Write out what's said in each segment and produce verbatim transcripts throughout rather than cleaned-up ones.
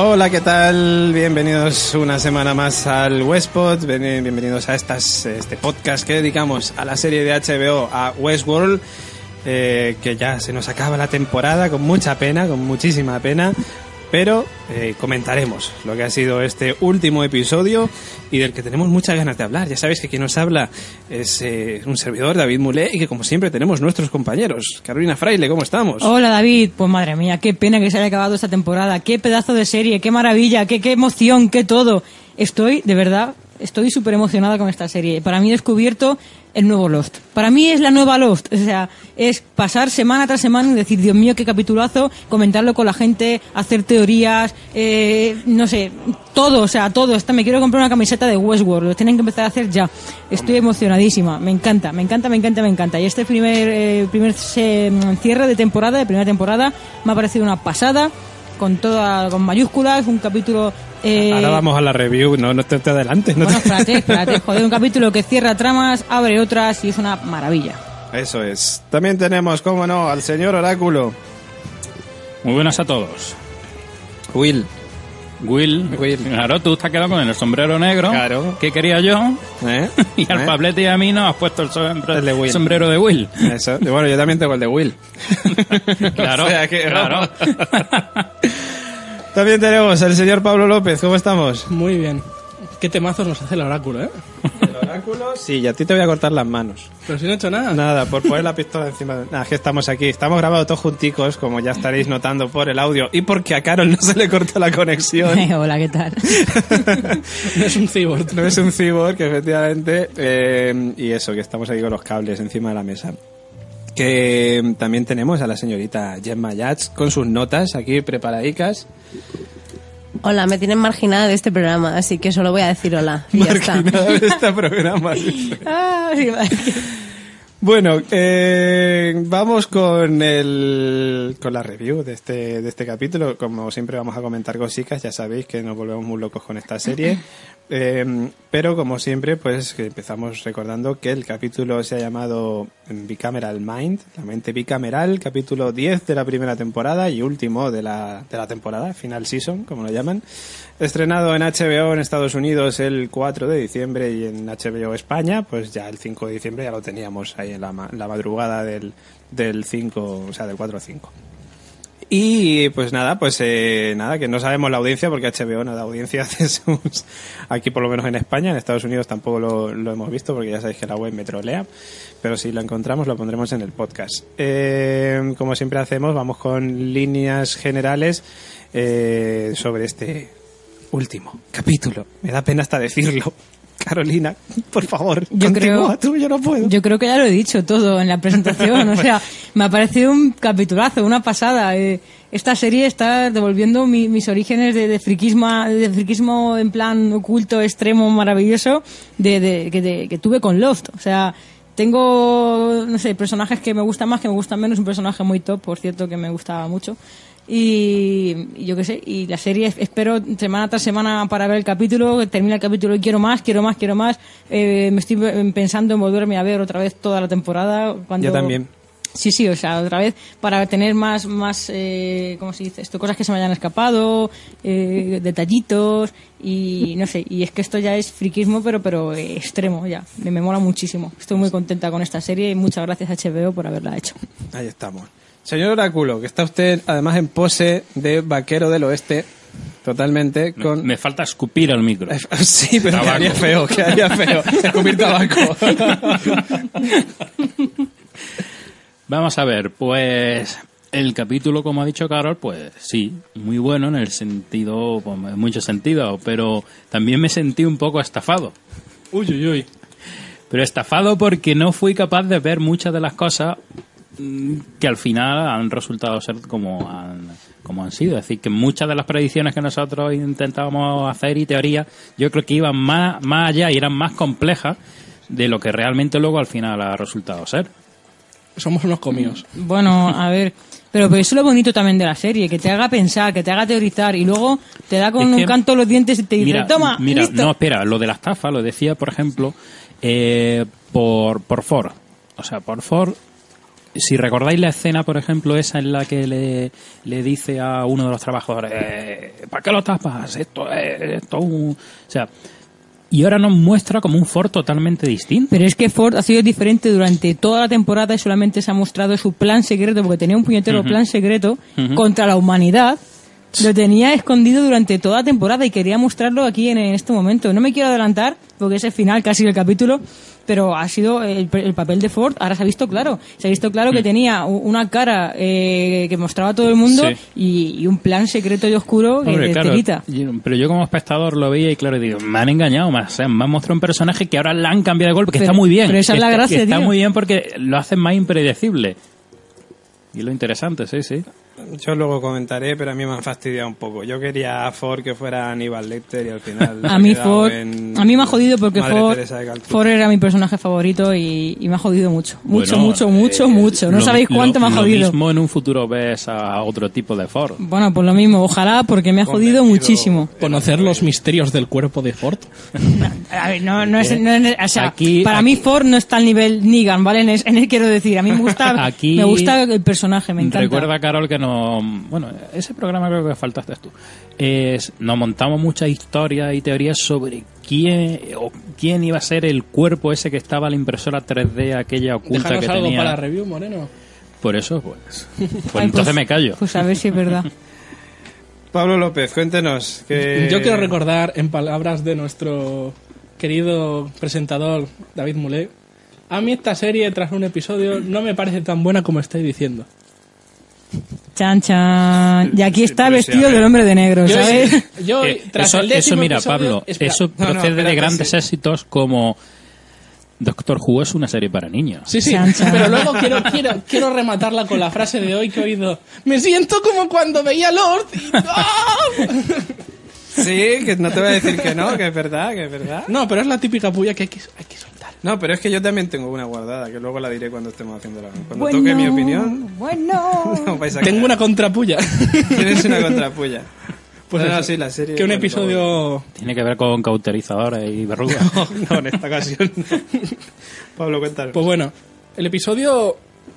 Hola, ¿qué tal? Bienvenidos una semana más al Westpod, bienvenidos a estas, este podcast que dedicamos a la serie de H B O, a Westworld, eh, que ya se nos acaba la temporada con mucha pena, con muchísima pena, pero eh, comentaremos lo que ha sido este último episodio y del que tenemos muchas ganas de hablar. Ya sabéis que quien nos habla es eh, un servidor, David Mulé, y que como siempre tenemos nuestros compañeros. Carolina Fraile, ¿cómo estamos? Hola David, pues madre mía, qué pena que se haya acabado esta temporada, qué pedazo de serie, qué maravilla, qué, qué emoción, qué todo. Estoy, de verdad, estoy súper emocionada con esta serie. Para mí he descubierto el nuevo Lost. Para mí es la nueva Lost. O sea, es pasar semana tras semana y decir, Dios mío, qué capitulazo, comentarlo con la gente, hacer teorías, eh, no sé, todo, o sea, todo. Hasta me quiero comprar una camiseta de Westworld. Lo tienen que empezar a hacer ya. Estoy emocionadísima. Me encanta, me encanta, me encanta, me encanta. Y este primer, eh, primer se, cierre de temporada, de primera temporada, me ha parecido una pasada, con toda, con mayúsculas, un capítulo... Eh... Ahora vamos a la review, no, no te, te adelantes. No bueno, te... espérate, espérate, joder, un capítulo que cierra tramas, abre otras y es una maravilla. Eso es. También tenemos, cómo no, al señor Oráculo. Muy buenas a todos. Will. Will, Will. Claro, tú te has quedado con el sombrero negro. Claro. ¿Qué quería yo? ¿Eh? Y al ¿Eh? Pablete y a mí nos has puesto el, sombre- El de Will. sombrero de Will. Eso. Bueno, yo también tengo el de Will. Claro, O sea que, claro. También tenemos al señor Pablo López. ¿Cómo estamos? Muy bien. Qué temazos nos hace el oráculo, ¿eh? ¿El oráculo? Sí, y a ti te voy a cortar las manos. Pero si no he hecho nada. Nada, por poner la pistola encima de... Nada, que estamos aquí. Estamos grabados todos junticos, como ya estaréis notando por el audio. Y porque a Carol no se le corta la conexión. Hola, ¿qué tal? No es un cyborg. No es un cyborg, efectivamente. Eh, y eso, que estamos aquí con los cables encima de la mesa. Que también tenemos a la señorita Gemma Yats con sus notas aquí preparadicas. Hola, me tienen marginada de este programa, así que solo voy a decir hola. Y ya está. Marginada de este programa. Ah, sí, vale. Bueno, eh, vamos con el con la review de este de este capítulo. Como siempre vamos a comentar cositas, ya sabéis que nos volvemos muy locos con esta serie. Eh, pero como siempre, pues que empezamos recordando que el capítulo se ha llamado Bicameral Mind, la mente bicameral, capítulo diez de la primera temporada y último de la, de la temporada, final season, como lo llaman. Estrenado en H B O en Estados Unidos el cuatro de diciembre y en H B O España, pues ya el cinco de diciembre ya lo teníamos ahí en la, la madrugada del, del cinco, o sea, del cuatro a cinco. Y pues nada, pues eh, nada, que no sabemos la audiencia porque H B O no da audiencia aquí, por lo menos en España. En Estados Unidos tampoco lo, lo hemos visto porque ya sabéis que la web me trolea, pero si lo encontramos lo pondremos en el podcast. Eh, como siempre hacemos, vamos con líneas generales eh, sobre este último capítulo. Me da pena hasta decirlo. Carolina, por favor, yo continúa creo, tú, yo no puedo. Yo creo que ya lo he dicho todo en la presentación. O sea, me ha parecido un capitulazo, una pasada. Eh, esta serie está devolviendo mi, mis orígenes de, de friquismo, de friquismo en plan oculto, extremo, maravilloso, de, de, que, de, que tuve con Lost. O sea, tengo, no sé, personajes que me gustan más, que me gustan menos. Un personaje muy top, por cierto, que me gustaba mucho. Y, y yo qué sé, y la serie espero semana tras semana para ver el capítulo, termina el capítulo y quiero más, quiero más, quiero más. Eh, me estoy pensando en volverme a ver otra vez toda la temporada. Cuando... Yo también. Sí, sí, o sea, otra vez para tener más, más eh, ¿cómo se dice esto? Cosas que se me hayan escapado, eh, detallitos y no sé, y es que esto ya es friquismo pero pero eh, extremo ya, me, me mola muchísimo. Estoy muy contenta con esta serie y muchas gracias a H B O por haberla hecho. Ahí estamos. Señor Oráculo, que está usted además en pose de vaquero del oeste, totalmente con... Me, me falta escupir al micro. Sí, pero Tabaco. quedaría feo, quedaría feo. Escupir tabaco. Vamos a ver, pues el capítulo, como ha dicho Carol, pues sí, muy bueno en el sentido, pues, en muchos sentidos, pero también me sentí un poco estafado. Uy, uy, uy. Pero estafado porque no fui capaz de ver muchas de las cosas que al final han resultado ser como han, como han sido. Es decir, que muchas de las predicciones que nosotros intentábamos hacer y teorías, yo creo que iban más, más allá y eran más complejas de lo que realmente luego al final ha resultado ser. Somos unos comidos. Bueno, a ver, pero, pero eso es lo bonito también de la serie, que te haga pensar, que te haga teorizar y luego te da con Es que, un canto los dientes y te dice, mira, toma, mira, listo. no, espera, lo de la estafa lo decía, por ejemplo, eh, por, por Ford. O sea, por Ford si recordáis la escena, por ejemplo, esa en la que le, le dice a uno de los trabajadores, eh, ¿para qué lo tapas? Esto es, esto es un... O sea, y ahora nos muestra como un Ford totalmente distinto. Pero es que Ford ha sido diferente durante toda la temporada y solamente se ha mostrado su plan secreto, porque tenía un puñetero uh-huh. plan secreto uh-huh. contra la humanidad. Lo tenía escondido durante toda la temporada y quería mostrarlo aquí en, en este momento. No me quiero adelantar, porque es el final casi del capítulo, pero ha sido el, el papel de Ford, ahora se ha visto claro. Se ha visto claro mm. que tenía una cara eh, que mostraba a todo el mundo sí. y, y un plan secreto y oscuro que Hombre, te, claro, te quita. Pero yo como espectador lo veía y claro, digo, me han engañado, me han, me han mostrado un personaje que ahora le han cambiado de golpe, que pero, está muy bien. Pero esa es la está, gracia, que está tío. muy bien porque lo hacen más impredecible. Y lo interesante, sí, sí. Yo luego comentaré, pero a mí me han fastidiado un poco. Yo quería a Ford que fuera Aníbal Lecter y al final... a mí Ford, a mí me ha jodido porque Ford, Ford era mi personaje favorito y, y me ha jodido mucho. Mucho, bueno, mucho, mucho, eh, mucho. No lo, sabéis cuánto lo, me ha jodido. Lo mismo en un futuro ves a otro tipo de Ford. Bueno, pues lo mismo. Ojalá, porque me ha jodido muchísimo. ¿Conocer los misterios del cuerpo de Ford? No, a ver, no, no, es, no es... O sea, aquí, para aquí, mí Ford no está al nivel Negan, ¿vale? En, en él quiero decir. A mí me gusta, aquí, me gusta el personaje, me encanta. Recuerda, Carol, que no... Bueno, ese programa creo que faltaste tú. Es, nos montamos muchas historias y teorías sobre quién o quién iba a ser el cuerpo ese que estaba en la impresora tres D, aquella oculta Déjanos que algo tenía. Para la review, Moreno. Por eso, pues, pues Ay, entonces pues, me callo. Pues a ver si es verdad. Pablo López, cuéntenos. Que... Yo quiero recordar, en palabras de nuestro querido presentador David Mulé, a mí esta serie, tras un episodio, no me parece tan buena como estáis diciendo. Chan, chan. Y aquí está vestido del hombre de negro, ¿sabes? Yo, yo eh, tras eso, el eso, mira, episodio, Pablo, espera. eso no, no, procede espérate, de grandes sí. éxitos como Doctor Who es una serie para niños. Sí, sí, chan, chan. pero luego quiero, quiero, quiero rematarla con la frase de hoy que he oído. Me siento como cuando veía Lord y... ¡Oh! Sí, que no te voy a decir que no, que es verdad, que es verdad. No, pero es la típica puya que hay que, hay que soltar. No, pero es que yo también tengo una guardada, que luego la diré cuando estemos haciendo la... Cuando Bueno, toque mi opinión... Bueno. no vais a Tengo quedar. una contrapuya. Tienes una contrapulla. Pues no, no, eso, sí, la serie... que un bueno, episodio... Tiene que ver con cauterizadores y verrugas. No, no, en esta ocasión no. Pablo, cuéntanos. Pues bueno, el episodio...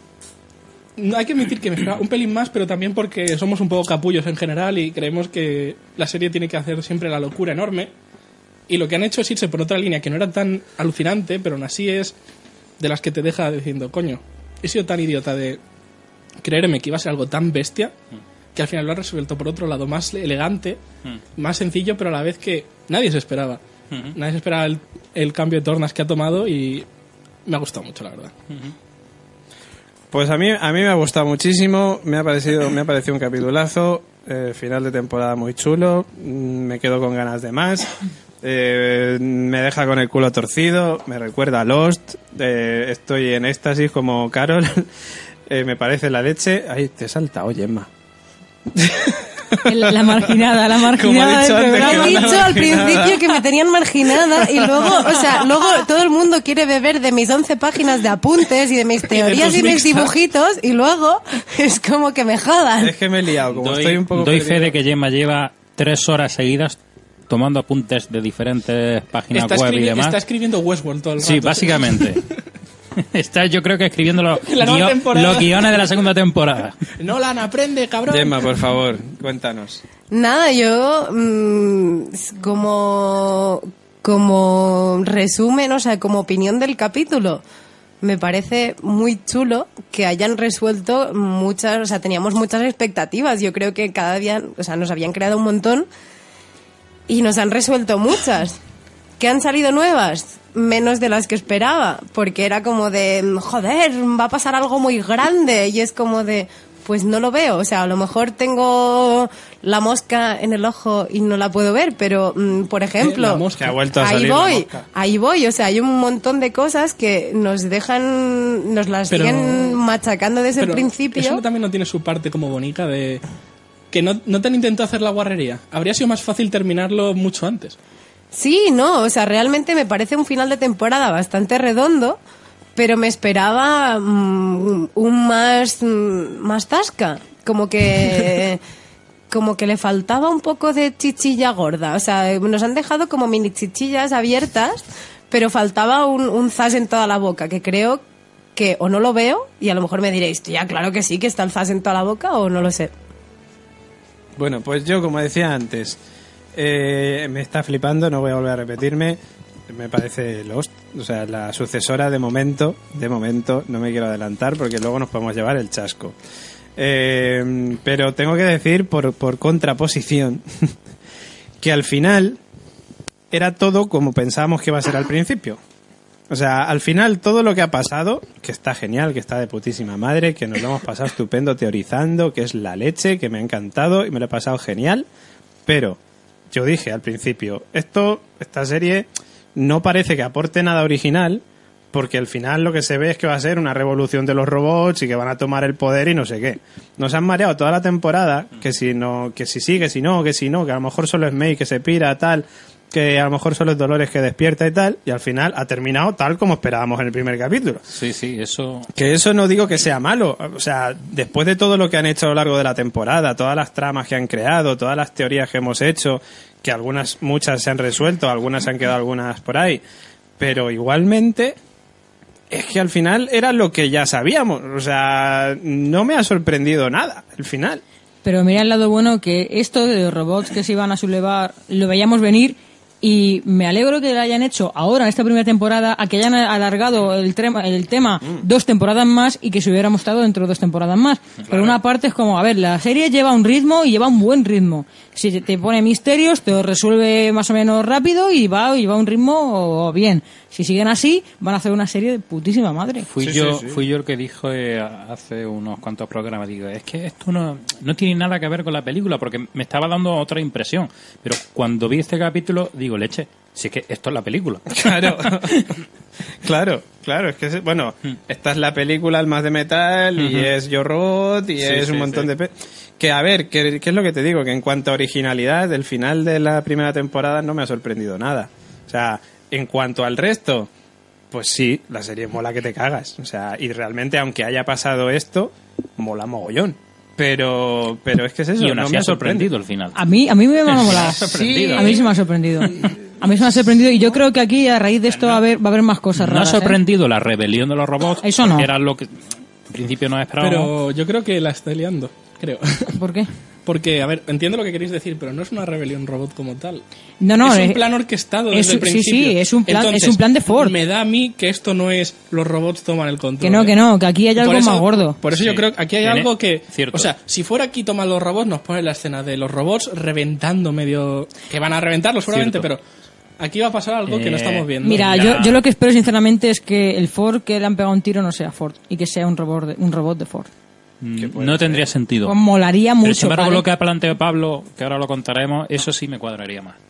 No hay que admitir que me esperaba un pelín más, pero también porque somos un poco capullos en general y creemos que la serie tiene que hacer siempre la locura enorme. Y lo que han hecho es irse por otra línea que no era tan alucinante, pero aún así es de las que te deja diciendo, coño, he sido tan idiota de creerme que iba a ser algo tan bestia que al final lo ha resuelto por otro lado más elegante, más sencillo, pero a la vez que nadie se esperaba. Uh-huh. Nadie se esperaba el, el cambio de tornas que ha tomado y me ha gustado mucho, la verdad. Uh-huh. Pues a mí, a mí me ha gustado muchísimo, me ha parecido, me ha parecido un capitulazo, eh, final de temporada muy chulo, me quedo con ganas de más, eh, me deja con el culo torcido, me recuerda a Lost, eh, estoy en éxtasis como Carol, eh, me parece la leche. Ay, te salta, oye, Emma. La marginada, la marginada del programa. He dicho al principio que me tenían marginada y luego, o sea, luego todo el mundo quiere beber de mis once páginas de apuntes y de mis teorías y, y mis dibujitos y luego es como que me jodan. Es que me he liado, como doy, estoy un poco Doy perdido. fe de que Gemma lleva tres horas seguidas tomando apuntes de diferentes páginas Está, web y escribi- demás. está escribiendo Westworld todo el rato. Sí, básicamente. Está, yo creo que escribiendo los, La nueva guio- temporada. los guiones de la segunda temporada. Nolan, aprende, cabrón. Gemma, por favor, cuéntanos. Nada, yo mmm, como como resumen, o sea, como opinión del capítulo, me parece muy chulo que hayan resuelto muchas, o sea, teníamos muchas expectativas. Yo creo que cada día, o sea, nos habían creado un montón y nos han resuelto muchas. ¿Qué han salido nuevas? Menos de las que esperaba, porque era como de, joder, va a pasar algo muy grande, y es como de, pues no lo veo, o sea, a lo mejor tengo la mosca en el ojo y no la puedo ver, pero, mm, por ejemplo, Eh, la mosca. Que ha vuelto a ahí salir la voy, mosca. ahí voy, o sea, hay un montón de cosas que nos dejan, nos las Pero- siguen machacando desde Pero el principio. eso también no tiene su parte como bonita de... Que no, no te han intentado hacer la guarrería. Habría sido más fácil terminarlo mucho antes. Sí, no, o sea, realmente me parece un final de temporada bastante redondo, pero me esperaba mm, un más mm, más tasca, como que como que le faltaba un poco de chichilla gorda, o sea, nos han dejado como mini chichillas abiertas, pero faltaba un, un zas en toda la boca, que creo que o no lo veo y a lo mejor me diréis, ya claro que sí, que está el Zas en toda la boca, o no lo sé. Bueno, pues yo, como decía antes, eh, me está flipando, no voy a volver a repetirme, me parece Lost, o sea, la sucesora de momento, de momento, no me quiero adelantar porque luego nos podemos llevar el chasco. Eh, pero tengo que decir, por, por contraposición, que al final era todo como pensábamos que iba a ser al principio. O sea, al final todo lo que ha pasado, que está genial, que está de putísima madre, que nos lo hemos pasado estupendo teorizando, que es la leche, que me ha encantado y me lo he pasado genial, pero yo dije al principio, esto, esta serie no parece que aporte nada original, porque al final lo que se ve es que va a ser una revolución de los robots y que van a tomar el poder y no sé qué. Nos han mareado toda la temporada, que si no, que si sí, que si no, que si no, que a lo mejor solo es May que se pira, tal, que a lo mejor son los Dolores que despierta y tal, y al final ha terminado tal como esperábamos en el primer capítulo. Sí, sí, eso... Que eso no digo que sea malo, o sea, después de todo lo que han hecho a lo largo de la temporada, todas las tramas que han creado, todas las teorías que hemos hecho, que algunas, muchas se han resuelto, algunas se han quedado algunas por ahí, pero igualmente es que al final era lo que ya sabíamos, o sea, no me ha sorprendido nada, el final. Pero mira el lado bueno, que esto de los robots que se iban a sublevar lo veíamos venir. Y me alegro que lo hayan hecho ahora, en esta primera temporada, a que hayan alargado el, trema, el tema mm. dos temporadas más y que se hubiera mostrado dentro de dos temporadas más. Claro. Por una parte es como, a ver, la serie lleva un ritmo y lleva un buen ritmo. Si te pone misterios, te lo resuelve más o menos rápido y va, y va a un ritmo bien. Si siguen así, van a hacer una serie de putísima madre. Fui sí, yo sí, sí. fui yo el que dijo eh, hace unos cuantos programas, digo, es que esto no, no tiene nada que ver con la película, porque me estaba dando otra impresión. Pero cuando vi este capítulo, digo, leche, si es que esto es la película. Claro, claro, claro, es que, bueno, esta es la película, el más de metal, y uh-huh. es Yo Robot, y sí, es un sí, montón sí. de... Pe- que, a ver, ¿qué, ¿qué es lo que te digo? Que en cuanto a originalidad, el final de la primera temporada no me ha sorprendido nada. O sea, en cuanto al resto, pues sí, la serie mola que te cagas. O sea, y realmente, aunque haya pasado esto, mola mogollón. Pero, pero es que es eso. Y aún no así me ha sorprendido el final. A mí, a mí me ha molado. Sí. A mí sí me ha sorprendido. A mí se me ha sorprendido y yo creo que aquí a raíz de esto va a haber, va a haber más cosas no raras. No ha sorprendido ¿eh? la rebelión de los robots. Eso no. Que era lo que en principio no esperábamos. Pero yo creo que la está liando, creo. ¿Por qué? Porque, a ver, entiendo lo que queréis decir, pero no es una rebelión robot como tal. No, no. Es un es, plan orquestado desde es, el principio. Sí, sí, es un plan, Entonces, es un plan de Ford. Me da a mí que esto no es los robots toman el control. Que no, ¿eh? que no, que aquí hay algo por eso, más gordo. Por eso sí. yo creo que aquí hay Tiene, algo que... Cierto. O sea, si fuera aquí toman los robots, nos pone la escena de los robots reventando medio... Que van a reventarlos seguramente, Cierto. pero... Aquí va a pasar algo eh, que no estamos viendo. Mira, ya. yo, yo lo que espero sinceramente es que el Ford que le han pegado un tiro no sea Ford y que sea un robot de, un robot de Ford. No tendría sentido. Pues molaría mucho. Pero sin embargo, ¿vale? lo que ha planteado Pablo, que ahora lo contaremos, eso sí me cuadraría más.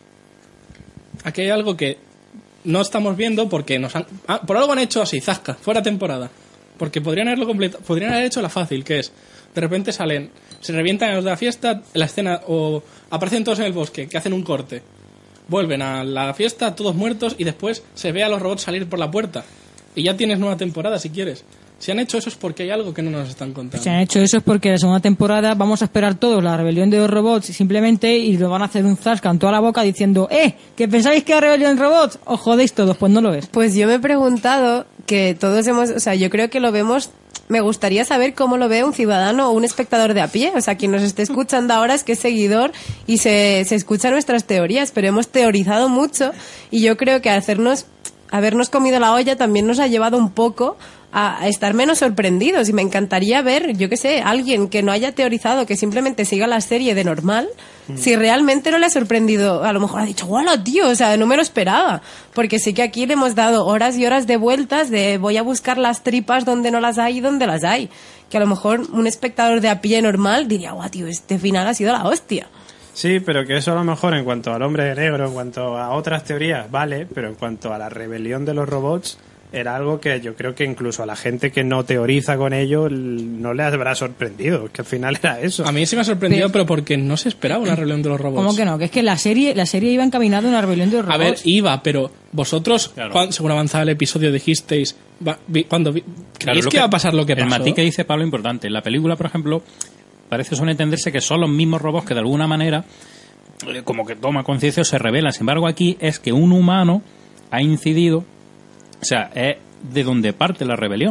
Aquí hay algo que no estamos viendo porque nos han... Ah, por algo han hecho así, zasca, fuera temporada. Porque podrían haberlo completo, podrían haber hecho la fácil, que es, de repente salen, se revientan a los de la fiesta, la escena, o aparecen todos en el bosque, que hacen un corte. Vuelven a la fiesta, todos muertos, y después se ve a los robots salir por la puerta. Y ya tienes nueva temporada, si quieres. Si han hecho eso es porque hay algo que no nos están contando. Si han hecho eso es porque la segunda temporada vamos a esperar todos la rebelión de los robots simplemente y lo van a hacer un zasca en toda la boca diciendo ¡eh! ¿Que pensáis que hay rebelión de robots? ¿Os jodéis todos? Pues no lo es. Pues yo me he preguntado que todos hemos... O sea, yo creo que lo vemos... Me gustaría saber cómo lo ve un ciudadano o un espectador de a pie. O sea, quien nos esté escuchando ahora es que es seguidor y se, se escucha nuestras teorías, pero hemos teorizado mucho y yo creo que hacernos... habernos comido la olla también nos ha llevado un poco a estar menos sorprendidos y me encantaría ver, yo qué sé, alguien que no haya teorizado, que simplemente siga la serie de normal, mm. si realmente no le ha sorprendido, a lo mejor ha dicho, ¡guau, tío! O sea, no me lo esperaba, porque sí que aquí le hemos dado horas y horas de vueltas de voy a buscar las tripas donde no las hay y donde las hay, que a lo mejor un espectador de a pie normal diría, ¡guau, tío! Este final ha sido la hostia. Sí, pero que eso a lo mejor en cuanto al hombre negro, en cuanto a otras teorías, vale, pero en cuanto a la rebelión de los robots, era algo que yo creo que incluso a la gente que no teoriza con ello no le habrá sorprendido, que al final era eso. A mí sí me ha sorprendido, pero, pero porque no se esperaba una rebelión de los robots. ¿Cómo que no? Que es que la serie la serie iba encaminada a una rebelión de los robots. A ver, iba, pero vosotros, claro. cuando, según avanzaba el episodio, dijisteis, va, vi, cuando vi, ¿creéis claro, que, que va a pasar lo que pasó? El matiz que dice Pablo es importante. En la película, por ejemplo, parece suele entenderse que son los mismos robots que de alguna manera como que toma conciencia o se revelan. Sin embargo, aquí es que un humano ha incidido, o sea, es de donde parte la rebelión.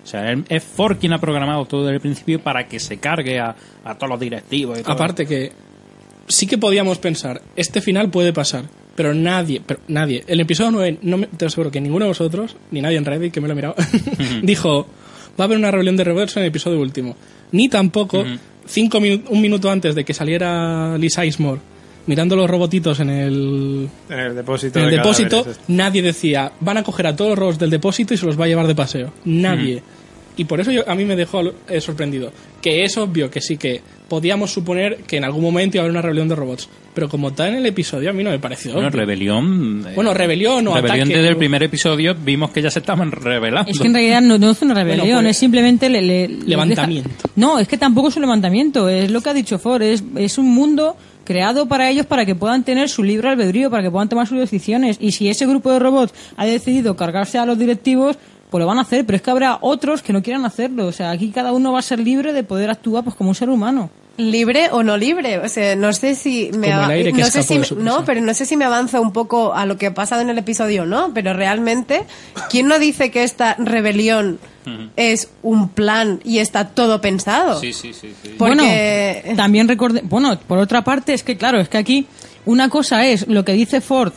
O sea, él- es Ford quien ha programado todo desde el principio para que se cargue a, a todos los directivos. Y todo. Aparte que sí que podíamos pensar, este final puede pasar, pero nadie, pero nadie, el episodio nueve, no me, te aseguro que ninguno de vosotros, ni nadie en Reddit, que me lo he mirado, dijo, va a haber una rebelión de robots en el episodio último. Ni tampoco, Ujú. cinco minu- un minuto antes de que saliera Lee Sizemore, mirando los robotitos en el, En el depósito. en el de depósito, cadáveres. nadie decía, van a coger a todos los robots del depósito y se los va a llevar de paseo. Nadie. Y por eso yo, a mí me dejó eh, sorprendido. Que es obvio que sí que podíamos suponer que en algún momento iba a haber una rebelión de robots. Pero como tal en el episodio a mí no me pareció Bueno, obvio. rebelión. eh, Bueno, rebelión o rebelión ataque. desde el primer episodio vimos que ya se estaban rebelando. Es que en realidad no, no es una rebelión, Bueno, pues, es simplemente... Le, le- les levantamiento. deja- No, es que tampoco es un levantamiento, es lo que ha dicho Ford, es, es un mundo creado para ellos para que puedan tener su libre albedrío, para que puedan tomar sus decisiones. Y si ese grupo de robots ha decidido cargarse a los directivos, pues lo van a hacer, pero es que habrá otros que no quieran hacerlo. O sea, aquí cada uno va a ser libre de poder actuar pues como un ser humano. ¿Libre o no libre? O sea, no sé si me Como el ava- aire que no sé escapó si de su no, prisión. pero no sé si me avanza un poco a lo que ha pasado en el episodio, ¿no? Pero realmente, ¿quién no dice que esta rebelión es un plan y está todo pensado? Sí, sí, sí. sí. Porque Bueno, también recordé, bueno, por otra parte es que claro, es que aquí una cosa es lo que dice Ford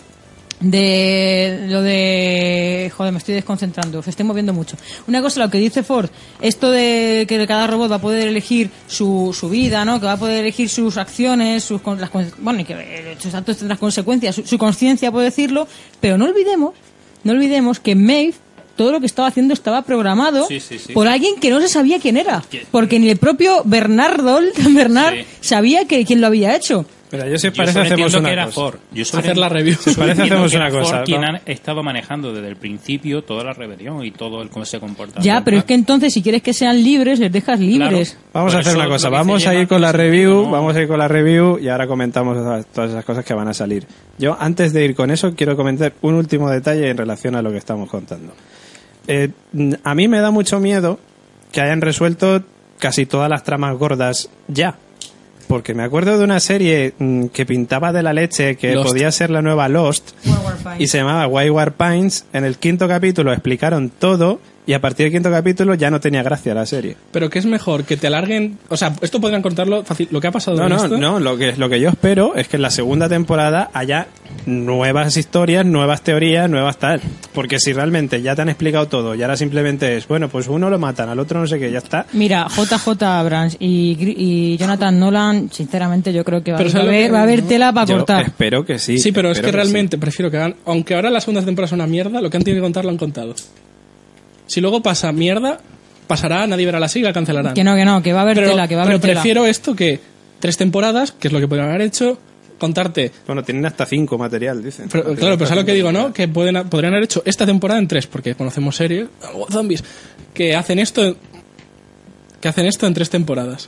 de lo de joder, me estoy desconcentrando, se estoy moviendo mucho. Una cosa lo que dice Ford, esto de que cada robot va a poder elegir su, su vida, ¿no? Que va a poder elegir sus acciones, sus con- las con- bueno, y que eh, sus actos tendrán consecuencias, su, su conciencia, puedo decirlo, pero no olvidemos, no olvidemos que Maeve todo lo que estaba haciendo estaba programado Sí, sí, sí. por alguien que no se sabía quién era, Que- porque ni el propio Bernardo Bernard Sí. sabía que quién lo había hecho. Mira, yo si os Yo parece solo hacemos entiendo una que era cosa. Ford. Yo solo Hacer la ent- review. Si os parece entiendo hacemos que una era cosa. Ford quien ¿no? ha estado manejando desde el principio toda la rebelión y todo el cómo se comporta. Ya, pero es que entonces si quieres que sean libres, les dejas libres. Claro. Vamos Por a hacer eso una cosa, lo que vamos dice a ir Gemma con la tiene review, sentido, ¿no? vamos a ir con la review y ahora comentamos todas- todas esas cosas que van a salir. Yo, antes de ir con eso, quiero comentar un último detalle en relación a lo que estamos contando. Eh, a mí me da mucho miedo que hayan resuelto casi todas las tramas gordas ya. Porque me acuerdo de una serie mm, que pintaba de la leche, que Lost. podía ser la nueva Lost, y se llamaba Wayward Pines. En el quinto capítulo explicaron todo, y a partir del quinto capítulo ya no tenía gracia la serie. Pero que es mejor que te alarguen, o sea, esto podrían contarlo fácil, lo que ha pasado No, en no, esto. no, lo que, lo que yo espero es que en la segunda temporada haya nuevas historias, nuevas teorías, nuevas tal. Porque si realmente ya te han explicado todo y ahora simplemente es, bueno, pues uno lo matan, al otro no sé qué, ya está. Mira, J J Abrams y, Gri- y Jonathan Nolan, sinceramente yo creo que va, Pero va a ¿sabes lo haber, que- va a haber no? tela para Yo cortar. espero que sí. Sí, pero es espero que sí. realmente prefiero que hagan, aunque ahora la segunda temporada es una mierda, lo que han tenido que contar lo han contado. Si luego pasa mierda, pasará, nadie verá la serie y la cancelarán. Que no, que no, que va a haber pero, tela, que va a pero haber tela. prefiero esto que tres temporadas, que es lo que podrían haber hecho, contarte. Bueno, tienen hasta cinco material, dicen. Pero, Material claro, pero hasta ¿sabes lo que cinco digo, no? material. Que pueden, podrían haber hecho esta temporada en tres, porque conocemos series, algo zombies, que hacen esto, que hacen esto en tres temporadas.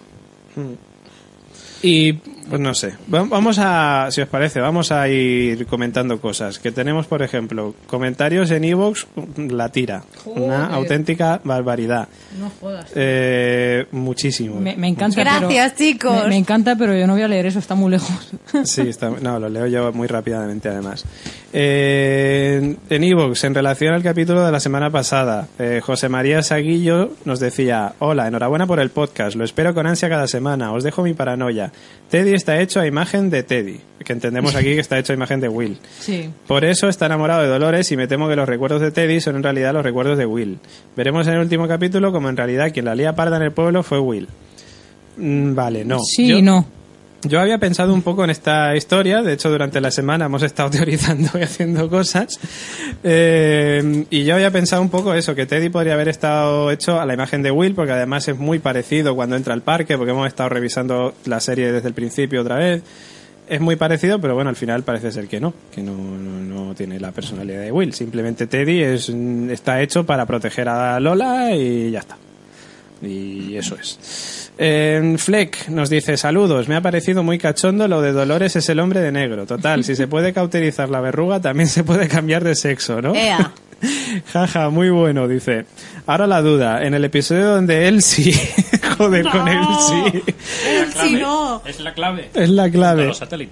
Y Pues no sé. Va- Vamos a, si os parece, vamos a ir comentando cosas. Que tenemos, por ejemplo, comentarios en iVoox, la tira. Una auténtica barbaridad. No jodas. Eh, muchísimo. Me, me encanta, Gracias, pero, chicos. Me, me encanta, pero yo no voy a leer eso, está muy lejos. Sí, está, no, lo leo yo muy rápidamente además. Eh, en iVoox, en relación al capítulo de la semana pasada, eh, José María Saguillo nos decía: hola, enhorabuena por el podcast, lo espero con ansia cada semana, os dejo mi paranoia. Teddy está hecho a imagen de Teddy, que entendemos aquí que está hecho a imagen de Will. Sí. Por eso está enamorado de Dolores y me temo que los recuerdos de Teddy son en realidad los recuerdos de Will. Veremos en el último capítulo como en realidad quien la lía parda en el pueblo fue Will. Mm, vale, no. Sí, Yo- no. Yo había pensado un poco en esta historia, de hecho durante la semana hemos estado teorizando y haciendo cosas, eh, y yo había pensado un poco eso, que Teddy podría haber estado hecho a la imagen de Will, porque además es muy parecido cuando entra al parque, porque hemos estado revisando la serie desde el principio otra vez. Es muy parecido, pero bueno, al final parece ser que no, que no, no, no tiene la personalidad de Will. Simplemente Teddy es, está hecho para proteger a Lola y ya está. Y eso es. Eh, Fleck nos dice: saludos, me ha parecido muy cachondo lo de Dolores es el hombre de negro. Total, si se puede cauterizar la verruga, también se puede cambiar de sexo, ¿no? Ea. Jaja, muy bueno, dice. Ahora la duda, en el episodio donde él sí, joder con él sí, Es la clave. Si no. Es la clave. es la De clave. los satélites.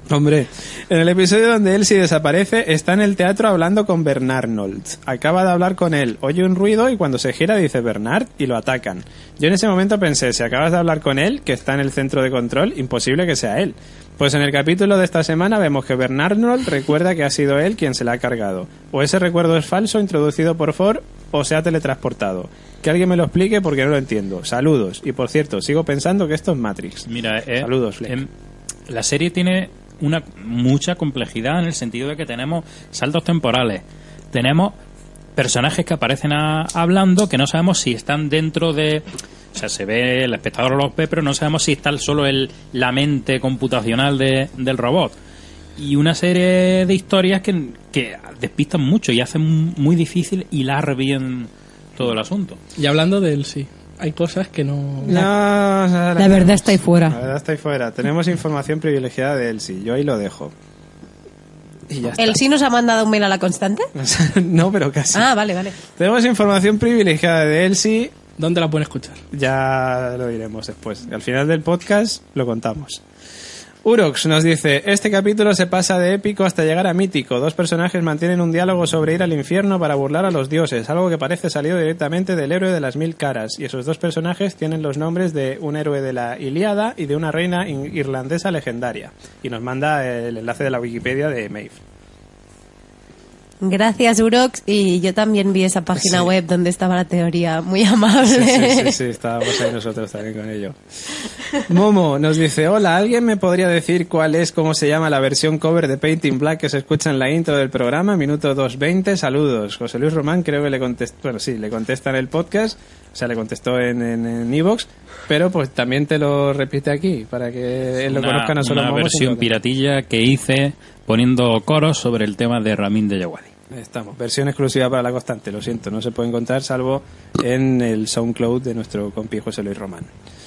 Hombre, en el episodio donde Elsie desaparece, está en el teatro hablando con Bernarnold. Acaba de hablar con él, oye un ruido y cuando se gira dice Bernard y lo atacan. Yo en ese momento pensé, si acabas de hablar con él, que está en el centro de control, imposible que sea él. Pues en el capítulo de esta semana vemos que Bernarnold recuerda que ha sido él quien se la ha cargado. O ese recuerdo es falso, introducido por Ford, o se ha teletransportado. Que alguien me lo explique porque no lo entiendo. Saludos. Y por cierto, sigo pensando que esto es Matrix. Mira, eh, Saludos, Fleck. em, la serie tiene una mucha complejidad en el sentido de que tenemos saltos temporales, tenemos personajes que aparecen a, hablando que no sabemos si están dentro de, o sea, se ve, el espectador los ve, pero no sabemos si está solo el, la mente computacional de, del robot, y una serie de historias que, que despistan mucho y hacen muy difícil hilar bien todo el asunto. Y hablando de él, sí, hay cosas que no... No, la, La verdad está ahí fuera. La verdad está ahí fuera. Tenemos información privilegiada de Elsie. Yo ahí lo dejo. Y ya está. ¿El sí nos ha mandado un mail a la constante? No, pero casi. Ah, vale, vale. Tenemos información privilegiada de Elsie. ¿Dónde la pueden escuchar? Ya lo diremos después. Al final del podcast lo contamos. Urox nos dice, este capítulo se pasa de épico hasta llegar a mítico. Dos personajes mantienen un diálogo sobre ir al infierno para burlar a los dioses, algo que parece salido directamente del héroe de las mil caras. Y esos dos personajes tienen los nombres de un héroe de la Ilíada y de una reina irlandesa legendaria. Y nos manda el enlace de la Wikipedia de Maeve. Gracias, Urox. Y yo también vi esa página Sí. web donde estaba la teoría. Muy amable. Sí, sí, sí, sí, estábamos ahí nosotros también con ello. Momo nos dice, hola, ¿alguien me podría decir cuál es, cómo se llama la versión cover de Painting Black que se escucha en la intro del programa? Minuto dos veinte, saludos. José Luis Román creo que le contestó, bueno, sí, le contesta en el podcast, o sea, le contestó en en, en iVoox, pero pues también te lo repite aquí, para que él lo Una, conozca no solo una Momo, versión sino que- piratilla que hice poniendo coros sobre el tema de Ramin de Djawadi. Ahí estamos, versión exclusiva para la constante, lo siento, no se puede encontrar salvo en el SoundCloud de nuestro compi José Luis Román.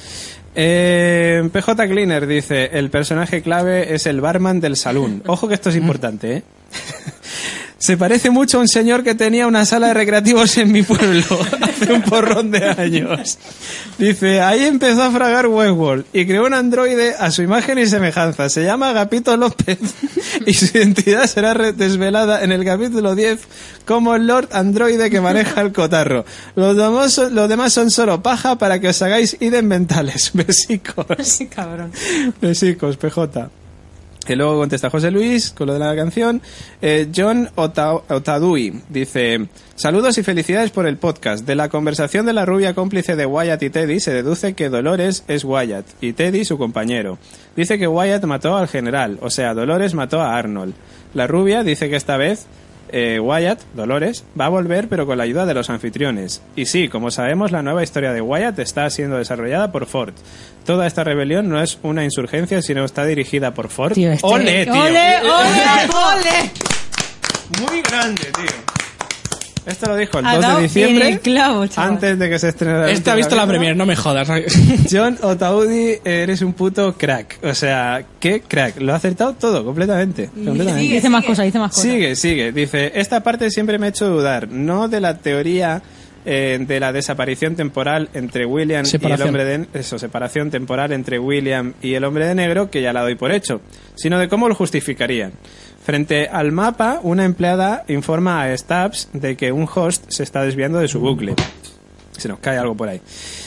Eh, P J Cleaner dice, el personaje clave es el barman del salón. Ojo que esto es importante, ¿eh? Se parece mucho a un señor que tenía una sala de recreativos en mi pueblo hace un porrón de años. Dice, ahí empezó a fragar Westworld y creó un androide a su imagen y semejanza. Se llama Agapito López y su identidad será re- desvelada en el capítulo diez como el Lord Androide que maneja el cotarro. Los demás son, los demás son solo paja para que os hagáis idem mentales. Besicos. Cabrón. Besicos, P J. Que luego contesta José Luis con lo de la canción. Eh, John Ota- Otadui dice, saludos y felicidades por el podcast. De la conversación de la rubia cómplice de Wyatt y Teddy se deduce que Dolores es Wyatt y Teddy su compañero. Dice que Wyatt mató al general, o sea, Dolores mató a Arnold. La rubia dice que esta vez eh, Wyatt, Dolores, va a volver pero con la ayuda de los anfitriones. Y sí, como sabemos, la nueva historia de Wyatt está siendo desarrollada por Ford. Toda esta rebelión no es una insurgencia, sino está dirigida por Ford. Tío, este- ¡Ole, tío! ¡Ole, ole, ole! Muy grande, tío. Esto lo dijo el Ha dos dado de diciembre, en el clavo, chaval. antes de que se estrenara. el Esta ha último visto la capítulo. premier, no me jodas. John Otaudi, eres un puto crack. O sea, ¿qué crack? Lo ha acertado todo, completamente. completamente. Dice más cosas, dice más cosas. Sigue, sigue. Dice, esta parte siempre me ha hecho dudar, no de la teoría eh, de la desaparición temporal entre William y el Separación. hombre de... Eso, separación temporal entre William y el hombre de negro, que ya la doy por hecho, sino de cómo lo justificarían. Frente al mapa, una empleada informa a Stubbs de que un host se está desviando de su bucle. Se nos cae algo por ahí.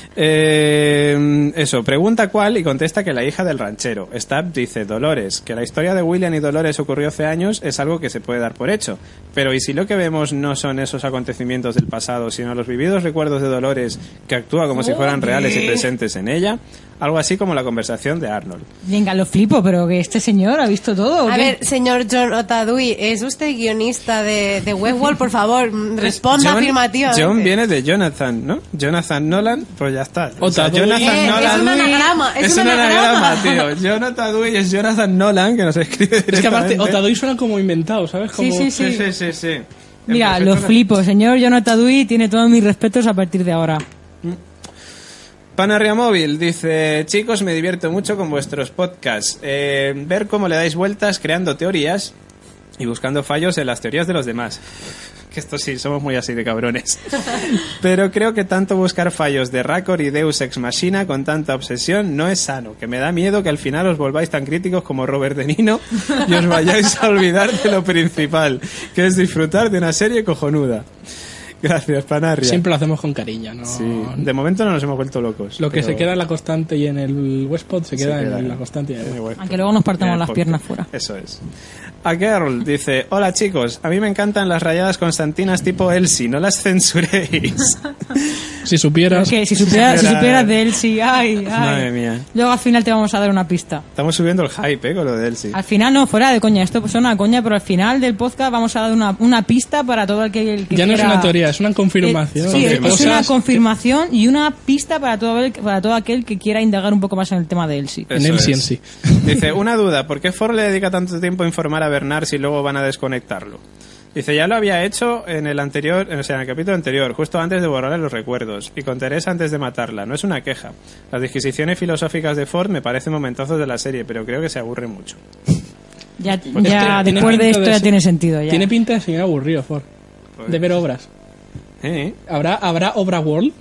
Eh, eso, pregunta cuál y contesta que la hija del ranchero. Stubbs dice, Dolores, que la historia de William y Dolores ocurrió hace años es algo que se puede dar por hecho. Pero ¿y si lo que vemos no son esos acontecimientos del pasado, sino los vividos recuerdos de Dolores que actúa como si fueran reales y presentes en ella? Algo así como la conversación de Arnold. Venga, lo flipo, pero que este señor ha visto todo. ¿o A qué? ver, señor John Otadui, ¿es usted guionista de, de Westworld? Por favor, mm, responda John- afirmativamente. John viene de Jonathan, ¿no? Jonathan Nolan, pues ya está. O sea, Otadui. Jonathan Eh, es Nolan. un anagrama, es Es un un anagrama, anagrama. tío. Jonathan Dewey es Jonathan Nolan, que nos escribe Es que aparte, directamente. Otadui suena como inventado, ¿sabes? Como... Sí, sí, Sí, sí, sí, sí. Mira, En lo perfecto- flipo. Señor Jonathan Dewey tiene todos mis respetos a partir de ahora. Panarria Móvil dice, chicos, me divierto mucho con vuestros podcasts. Eh, ver cómo le dais vueltas creando teorías y buscando fallos en las teorías de los demás. Que esto sí, somos muy así de cabrones. Pero creo que tanto buscar fallos de Racor y Deus Ex Machina con tanta obsesión no es sano, que me da miedo que al final os volváis tan críticos como Robert De Niro y os vayáis a olvidar de lo principal, que es disfrutar de una serie cojonuda. Gracias, Panarria. Siempre lo hacemos con cariño, ¿no? Sí, de momento no nos hemos vuelto locos. Lo que pero... se queda en la constante y en el Westpod se queda, se queda en la constante y en el Westpod. Aunque luego nos partamos En el las podcast. piernas fuera. Eso es. A Girl dice: hola chicos, a mí me encantan las rayadas constantinas tipo Elsie, no las censuréis. Si supieras... Que si supieras, si supieras de Elsie, ay, ay. Madre mía. Luego al final te vamos a dar una pista. Estamos subiendo el hype, ¿eh? Con lo de Elsie. Al final, no, fuera de coña, esto es una coña, pero al final del podcast vamos a dar una, una pista para todo el que, el que Ya no es quiera- una teoría, es una confirmación. Eh, sí, de es una cosas confirmación y una pista para todo, el, para todo aquel que quiera indagar un poco más en el tema de Elsie. en Eso Elsie es. en sí. Dice, una duda, ¿por qué Ford le dedica tanto tiempo a informar a Bernard si luego van a desconectarlo? Dice, ya lo había hecho en el anterior, o sea, en el capítulo anterior, justo antes de borrarle los recuerdos, y con Teresa antes de matarla. No es una queja. Las disquisiciones filosóficas de Ford me parecen momentazos de la serie, pero creo que se aburre mucho. Ya, Pues ya tiene después de pinta esto de ya ser- tiene sentido. Ya. Tiene pinta de señor aburrido, Ford. De ver obras. ¿Eh? ¿Habrá, ¿habrá Obra World?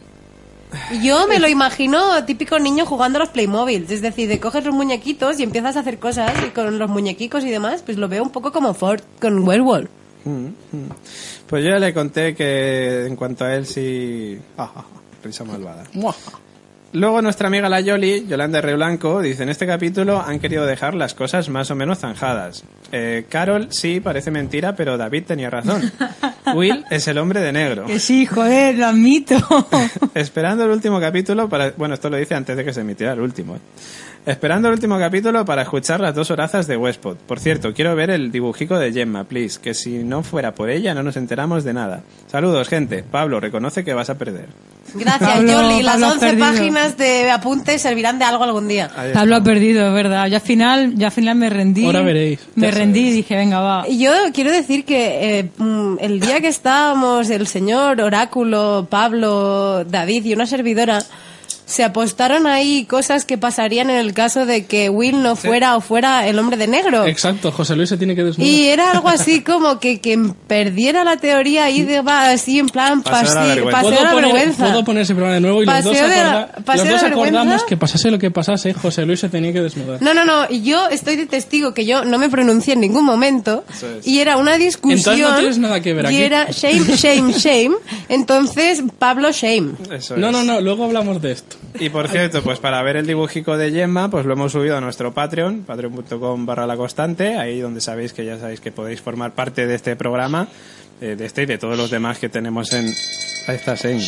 Yo me lo imagino típico niño jugando a los Playmobil. Es decir, de coges los muñequitos y empiezas a hacer cosas y con los muñequicos y demás, pues lo veo un poco como Ford con Werewolf. Mm, mm. Pues yo ya le conté que en cuanto a él sí... Ah, ah, ah, risa malvada. Muah. Luego nuestra amiga la Yoli, Yolanda R. Blanco, dice, en este capítulo han querido dejar las cosas más o menos zanjadas. Eh, Carol, sí, parece mentira, pero David tenía razón. Will es el hombre de negro. Que sí, joder, lo admito. Esperando el último capítulo para... Bueno, esto lo dice antes de que se emitiera el último, ¿eh? Esperando el último capítulo para escuchar las dos horazas de Westpod. Por cierto, quiero ver el dibujico de Gemma, please, que si no fuera por ella no nos enteramos de nada. Saludos, gente. Pablo, reconoce que vas a perder. Gracias, Pablo- Yoli. Las Pablo ha once perdido. páginas de apuntes servirán de algo algún día. Ahí Pablo ha estamos. perdido, es verdad. Yo al final, yo al final me rendí. Ahora veréis. Me Ya rendí y sabéis. dije, venga, va. Y Yo quiero decir que eh, mm, el día que estábamos, el señor Oráculo, Pablo, David y una servidora se apostaron ahí cosas que pasarían en el caso de que Will no fuera o fuera el hombre de negro. Exacto, José Luis se tiene que desnudar. Y era algo así como que quien perdiera la teoría y de va así en plan Paseo de la pasi- vergüenza. paseo de ¿Puedo la poner, vergüenza. puedo poner ese programa de nuevo y los Paseo dos, de la- acorda- paseo los dos de la acordamos vergüenza. que pasase lo que pasase, José Luis se tenía que desnudar. No, no, no. Y yo estoy de testigo que yo no me pronuncié en ningún momento. Eso es. Y era una discusión. Entonces no tienes nada que ver Y aquí. era shame, shame, shame. Entonces, Pablo, shame. Eso No, es. no, no, luego hablamos de esto. Y por cierto, pues para ver el dibujico de Gemma, pues lo hemos subido a nuestro Patreon, patreon.com barra la constante, ahí donde sabéis que ya sabéis que podéis formar parte de este programa, eh, de este y de todos los demás que tenemos en... Ahí está, Shane.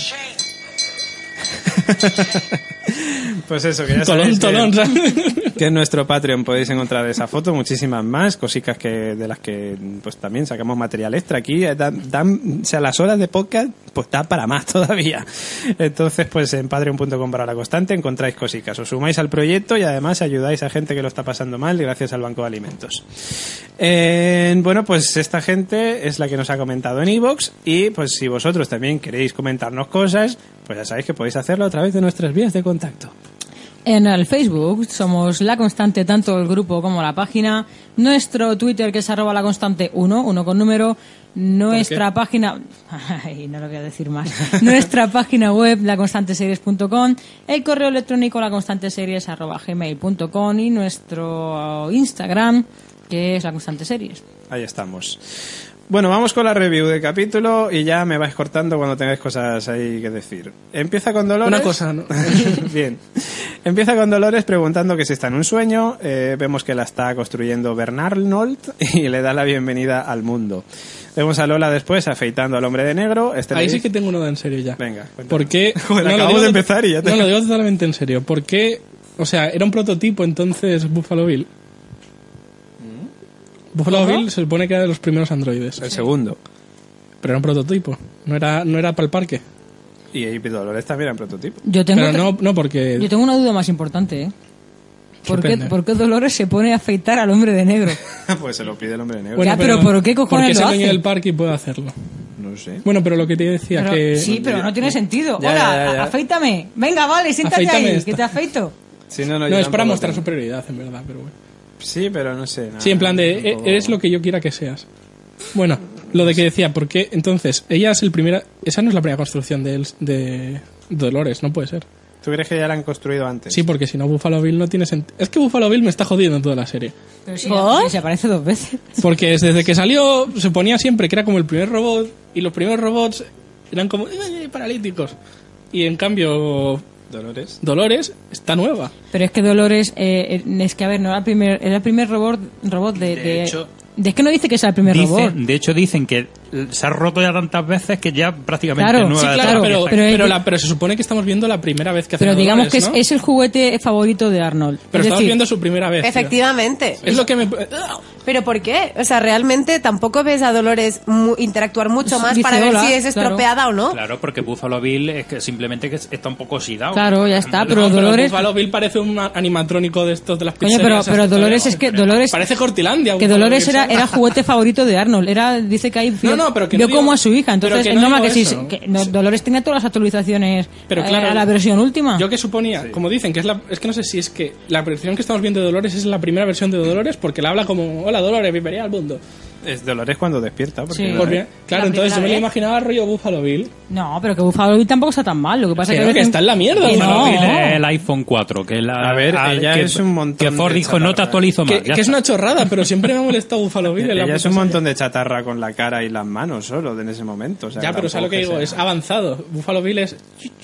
Pues eso, que ya sabéis Tolón, que- tolón, ¿sabes? que en nuestro Patreon podéis encontrar esa foto, muchísimas más, cositas que de las que pues también sacamos material extra aquí, eh, dan, dan- o sea, las horas de podcast pues da para más todavía. Entonces, pues en patreon.com para la constante encontráis cositas, os sumáis al proyecto y además ayudáis a gente que lo está pasando mal gracias al Banco de Alimentos. Eh, bueno, pues esta gente es la que nos ha comentado en iVoox y pues si vosotros también queréis comentarnos cosas, pues ya sabéis que podéis hacerlo a través de nuestras vías de contacto. En el Facebook somos La Constante, tanto el grupo como la página. Nuestro Twitter, que es arroba La Constante uno, uno con número. Nuestra página... Ay, no lo voy a decir más. Nuestra página web, la constante series punto com. El correo electrónico, laconstanteseries arroba gmail punto com. Y nuestro Instagram, que es La Constante Series. Ahí estamos. Bueno, vamos con la review del capítulo y ya me vais cortando cuando tengáis cosas ahí que decir. Empieza con Dolores. Una cosa, ¿no? Bien. Empieza con Dolores preguntando que si está en un sueño. Eh, vemos que la está construyendo Bernarnold y le da la bienvenida al mundo. Vemos a Lola después afeitando al hombre de negro. Este le Ahí sí dice- que tengo uno en serio ya. Venga, cuéntame. ¿Por qué? Joder, lo acabamos digo de to- empezar y ya te- No, lo digo totalmente en serio. ¿Por qué? O sea, era un prototipo entonces Buffalo Bill. Buffalo Bill se supone que era de los primeros androides. El segundo. Pero era un prototipo. No era, no era para el parque. Y, y Dolores también era un prototipo. Yo tengo, Pero no, no porque... yo tengo una duda más importante, ¿eh? ¿Por qué, Depende. ¿Por qué Dolores se pone a afeitar al hombre de negro? Pues se lo pide el hombre de negro. Bueno, Ya, pero ¿por qué cojones Porque es lo el dueño hace? del parque y puede hacerlo. No sé. Bueno, pero lo que te decía Pero- que... sí, pero no tiene sentido. Ya, Hola, ya, ya, ya. a- afeítame. Venga, vale, siéntate Afeítame ahí, esta. que te afeito. Sí, no, no, No, yo es para tampoco mostrar tengo. superioridad, en verdad, pero bueno. Sí, pero no sé. nada, Sí, en plan de, un "E- poco- eres lo que yo quiera que seas. Bueno, Lo de que decía, ¿por qué? Entonces, ella es el primera... Esa no es la primera construcción de, de Dolores, no puede ser. ¿Tú crees que ya la han construido antes? Sí, porque si no, Buffalo Bill no tiene sentido. Es que Buffalo Bill me está jodiendo en toda la serie. Pero sí, ¿Por? sí, se aparece dos veces. Porque desde que salió se ponía siempre que era como el primer robot y los primeros robots eran como eh, paralíticos. Y en cambio, Dolores. Dolores está nueva. Pero es que Dolores, eh, es que a ver, no era el primer, era el primer robot, robot de... De de- hecho- de- es que no dice que sea el primer robot. Dicen, de hecho dicen que se ha roto ya tantas veces que ya prácticamente Claro, nueva sí, de claro, todas pero, las pero pero, es- la- pero se supone que estamos viendo la primera vez que hace Pero digamos que Dolores, es, ¿no? es el juguete favorito de Arnold. Pero es estamos decir, viendo su primera vez. tío. Efectivamente. Es lo que me... ¿Pero por qué? O sea, realmente tampoco ves a Dolores mu- interactuar mucho más Dice para ver hola, si es claro. estropeada o no. Claro, porque Buffalo Bill es que simplemente que está un poco oxidado. Claro, ya está, No, pero pero Dolores... Buffalo Bill parece un animatrónico de estos de las Coño, pizzerias. pero, esas pero que Dolores tenemos. es que Dolores... Parece Cortilandia. Que Buffalo Dolores Bill, era, ¿sabes? era juguete favorito de Arnold. Era, dice que ahí vio, No, no, pero que vio no digo- como a su hija. pero Entonces que es no normal digo que sí. eso. Que no- Dolores tenía todas las actualizaciones Pero eh, claro, a la versión última. Yo que suponía, como dicen, que es la... Es que no sé si es que la versión que estamos viendo de Dolores es la primera versión de Dolores porque la habla como, hola Dolores, bienvenida al mundo. Es Dolores cuando despierta. Porque Sí. no- Porque, claro, La entonces yo me primera lo vez. imaginaba rollo Buffalo Bill. No, pero que Buffalo Bill tampoco está tan mal. Lo que pasa Que es no, que, que está en la mierda, Que Buffalo no. Bill es el iPhone cuatro, que es la... A ver, ella que, es un montón Que Ford de dijo, no te chatarra. actualizo más. Que, ya que es está. una chorrada, pero siempre me ha molestado Buffalo Bill. en la Ella es puta un serie. montón de chatarra con la cara y las manos solo en ese momento. O sea, Ya, pero ¿sabes lo que tampoco digo? sea- Es avanzado. Buffalo Bill es...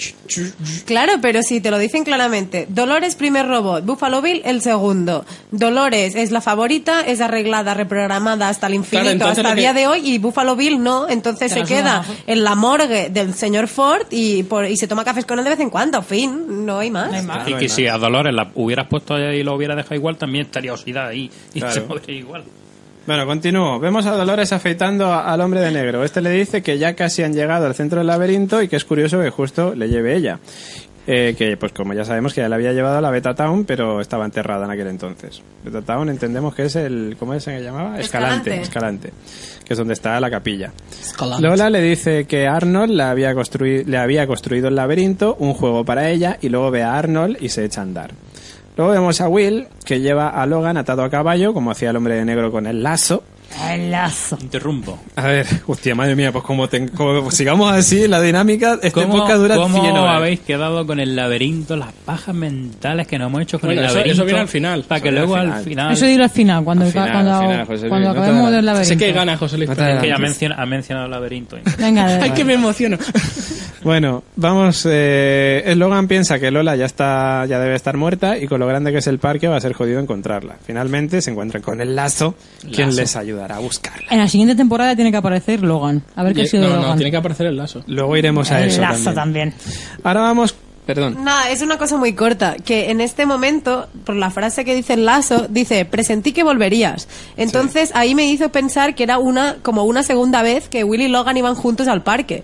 Claro, pero si te lo dicen claramente. Dolores primer robot, Buffalo Bill el segundo. Dolores es la favorita, es arreglada, reprogramada hasta el infinito, Claro, entonces hasta lo el que- día de hoy, y Buffalo Bill no. Entonces Pero se eso queda no. en la morgue del señor Ford y, por, y se toma cafés con él de vez en cuando. Fin, no hay más. No hay más. Y que si a Dolores la hubieras puesto ahí y lo hubiera dejado igual, también estaría oxidada ahí. Y Claro. se podría igual. Bueno, continúo. Vemos a Dolores afeitando a- al hombre de negro. Este le dice que ya casi han llegado al centro del laberinto y que es curioso que justo le lleve ella. Eh, que, pues como ya sabemos, que ya la había llevado a la Beta Town, pero estaba enterrada en aquel entonces. Beta Town entendemos que es el... ¿Cómo es que se llamaba? Escalante. Escalante. Escalante. Que es donde está la capilla. Lola le dice que Arnold le había, construi- le había construido el laberinto, un juego para ella, y luego ve a Arnold y se echa a andar. Luego vemos a Will, que lleva a Logan atado a caballo, como hacía el hombre de negro con el lazo. El lazo. Interrumpo. A ver, hostia, madre mía, pues como, te- como pues sigamos así, la dinámica, este ¿Cómo, podcast dura cómo cien horas. habéis quedado con el laberinto, las pajas mentales que nos hemos hecho con Bueno, el eso- laberinto? eso viene al final. Para que Eso viene luego al al final. final... Eso dilo al final, cuando, Al final, cuando, al final, José Luis, cuando no te acabemos adelantes. del laberinto. Sé que gana José Luis. No te pero- adelantes. que ha, menciona- ha mencionado el laberinto. Venga, de- Ay, que me emociono. Bueno, vamos, eh, Logan piensa que Lola ya está, ya debe estar muerta y con lo grande que es el parque va a ser jodido encontrarla. Finalmente se encuentran con el lazo, quien les ayudará a buscarla. En la siguiente temporada tiene que aparecer Logan. A ver qué ha sido de No, no, Logan. tiene que aparecer el lazo. Luego iremos a El eso lazo también. también. Ahora vamos, perdón. Nada, es una cosa muy corta, que en este momento, por la frase que dice el lazo, dice, presentí que volverías. Entonces ahí me hizo pensar que era una como una segunda vez que Will y Logan iban juntos al parque.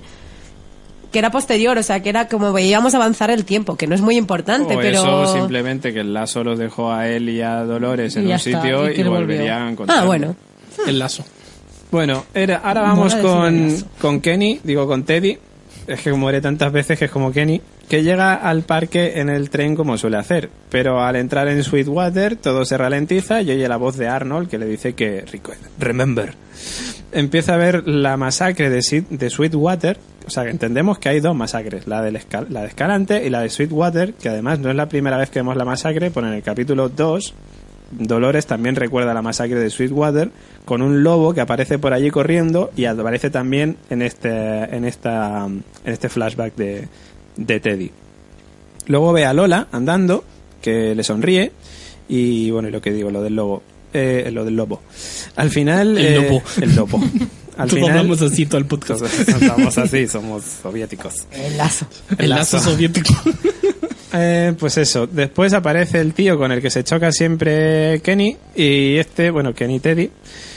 Que era posterior, o sea, que era como veíamos avanzar el tiempo, que no es muy importante, O pero... eso simplemente que el lazo los dejó a él y a Dolores en Y ya un está, sitio y y, que él volvió. volverían a encontrarlo. Ah, bueno. El lazo. Bueno, era, ahora vamos Mola decir con, el lazo. con Kenny, digo con Teddy, es que muere tantas veces que es como Kenny, que llega al parque en el tren como suele hacer, pero al entrar en Sweetwater todo se ralentiza y oye la voz de Arnold que le dice que recuerda, remember. Empieza a ver la masacre de, Sid- de Sweetwater, o sea que entendemos que hay dos masacres, la, del Escal- la de Escalante y la de Sweetwater, que además no es la primera vez que vemos la masacre, pues en el capítulo dos Dolores también recuerda la masacre de Sweetwater con un lobo que aparece por allí corriendo y aparece también en este en esta en este flashback de, de Teddy. Luego ve a Lola andando, que le sonríe y bueno, y lo que digo, lo del lobo, eh, lo del lobo. Al final El eh, lobo. el lobo. Al Tú final hablamos así todo el podcast. todos hablamos así, somos soviéticos. El lazo. El lazo soviético. Eh, pues eso, después aparece el tío con el que se choca siempre Kenny y este, bueno, Kenny Teddy,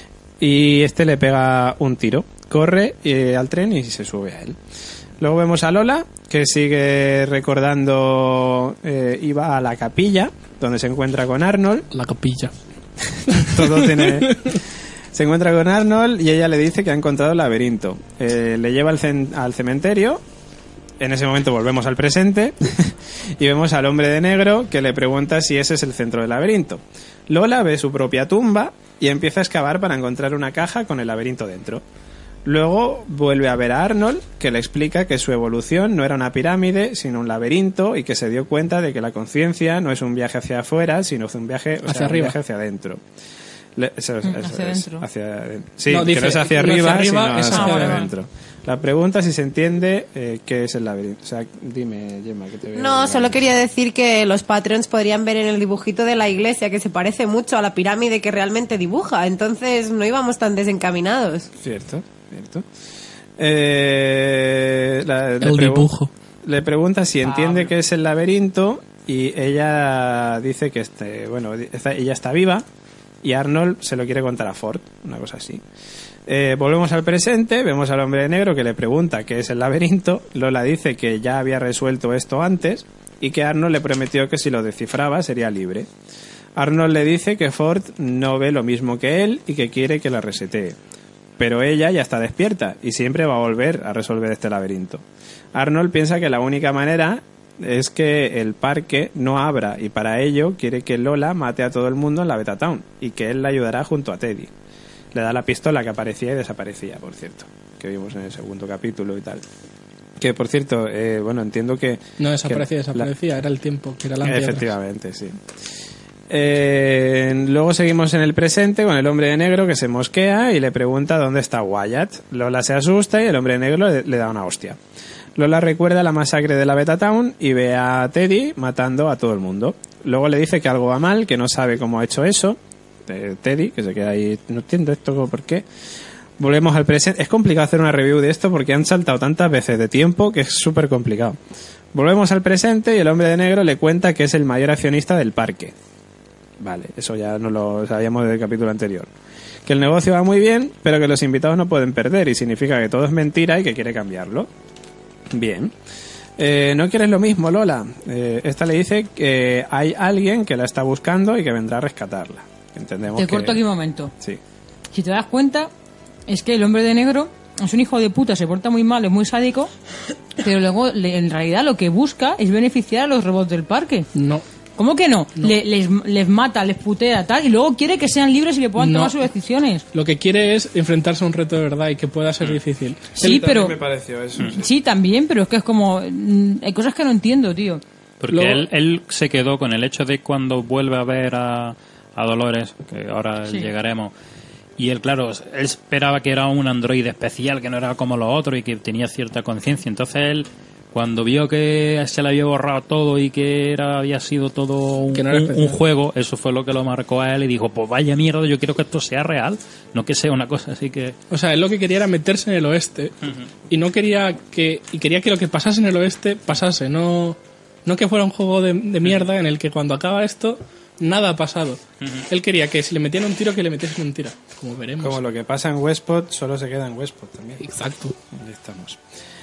y este le pega un tiro, corre eh, al tren y se sube a él. Luego vemos a Lola, que sigue recordando, eh, iba a la capilla, donde se encuentra con Arnold, La capilla. todo tiene... Se encuentra con Arnold y ella le dice que ha encontrado el laberinto. Eh, le lleva al, cen- al cementerio. En ese momento volvemos al presente y vemos al hombre de negro que le pregunta si ese es el centro del laberinto. Lola ve su propia tumba y empieza a excavar para encontrar una caja con el laberinto dentro. Luego vuelve a ver a Arnold, que le explica que su evolución no era una pirámide, sino un laberinto, y que se dio cuenta de que la conciencia no es un viaje hacia afuera, sino un viaje, o hacia sea, arriba. un viaje hacia adentro. Le- eso es- Mm, eso hacia es, adentro. hacia- sí, No, que dice, no es hacia no arriba, hacia arriba, sino es hacia hacia adentro. adentro. La pregunta es si se entiende eh, qué es el laberinto. O sea, dime, Gemma, que te veo. No, solo quería decir que los Patreons podrían ver en el dibujito de la iglesia que se parece mucho a la pirámide que realmente dibuja, entonces no íbamos tan desencaminados. Cierto, cierto. Eh, la- le El pregu- dibujo. Le pregunta si entiende qué es el laberinto y ella dice que este, bueno, está- ella está viva y Arnold se lo quiere contar a Ford, una cosa así. Eh, volvemos al presente, vemos al hombre de negro que le pregunta qué es el laberinto. Lola dice que ya había resuelto esto antes y que Arnold le prometió que si lo descifraba sería libre. Arnold le dice que Ford no ve lo mismo que él y que quiere que la resetee. Pero ella ya está despierta y siempre va a volver a resolver este laberinto. Arnold piensa que la única manera es que el parque no abra y para ello quiere que Lola mate a todo el mundo en la Beta Town y que él la ayudará junto a Teddy. Le da la pistola que aparecía y desaparecía, por cierto, que vimos en el segundo capítulo y tal. Que, por cierto, eh, bueno, entiendo que... No desaparecía, que la- desaparecía, era el tiempo, que era la Efectivamente, sí. Eh, luego seguimos en el presente con el hombre de negro que se mosquea y le pregunta dónde está Wyatt. Lola se asusta y el hombre de negro le, le da una hostia. Lola recuerda la masacre de la Beta Town y ve a Teddy matando a todo el mundo. Luego le dice que algo va mal, que no sabe cómo ha hecho eso. Eh, Teddy, que se queda ahí, no entiendo esto, ¿por qué? Volvemos al presente. Es complicado hacer una review de esto porque han saltado tantas veces de tiempo que es súper complicado. Volvemos al presente y el hombre de negro le cuenta que es el mayor accionista del parque. Vale, eso ya no lo sabíamos del capítulo anterior. Que el negocio va muy bien, pero que los invitados no pueden perder y significa que todo es mentira y que quiere cambiarlo. Bien. Eh, ¿No quieres lo mismo, Lola? Eh, esta le dice que hay alguien que la está buscando y que vendrá a rescatarla. Entendemos Te que... corto aquí un momento. Sí. Si te das cuenta, es que el hombre de negro es un hijo de puta, se porta muy mal, es muy sádico, pero luego le- en realidad lo que busca es beneficiar a los robots del parque. No. ¿Cómo que no? Le- les, les mata, les putea, tal, y luego quiere que sean libres y que puedan No. tomar sus decisiones. Lo que quiere es enfrentarse a un reto de verdad y que pueda ser difícil. Sí, pero... me pareció eso. sí. Sí, también, pero es que es como... mm, hay cosas que no entiendo, tío. Porque Luego- él, él se quedó con el hecho de cuando vuelve a ver a, a Dolores, que ahora Sí. llegaremos, y él, claro, él esperaba que era un androide especial, que no era como los otros y que tenía cierta conciencia. Entonces él, cuando vio que se le había borrado todo y que era había sido todo un, Que no era un- especial. un juego, eso fue lo que lo marcó a él y dijo, pues vaya mierda, yo quiero que esto sea real, no que sea una cosa así que... O sea, él lo que quería era meterse en el oeste y no quería que y quería que lo que pasase en el oeste pasase, no no que fuera un juego de, de mierda en el que cuando acaba esto nada ha pasado. Él quería que si le metían un tiro que le metiesen un tiro, como veremos. Como lo que pasa en Westport, solo se queda en Westport también. Exacto. Ahí estamos.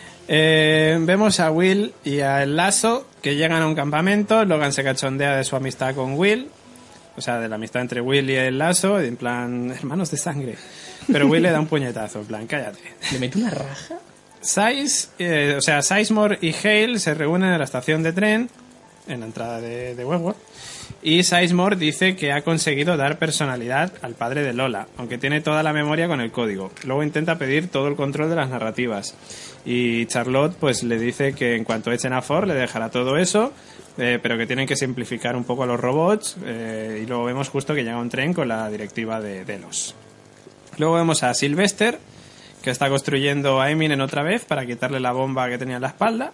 Eh, vemos a Will y a El Lasso que llegan a un campamento. Logan se cachondea de su amistad con Will, o sea, de la amistad entre Will y El Lasso, en plan, hermanos de sangre. Pero Will le da un puñetazo, en plan, cállate. ¿Le mete una raja? Size, eh, o sea, Sizemore y Hale se reúnen en la estación de tren, en la entrada de, de Westworld, y Sizemore dice que ha conseguido dar personalidad al padre de Lola, aunque tiene toda la memoria con el código. Luego intenta pedir todo el control de las narrativas. Y Charlotte pues le dice que en cuanto echen a Ford le dejará todo eso, eh, pero que tienen que simplificar un poco los robots, eh, y luego vemos justo que llega un tren con la directiva de Delos. Luego vemos a Sylvester, que está construyendo a Eminem otra vez para quitarle la bomba que tenía en la espalda,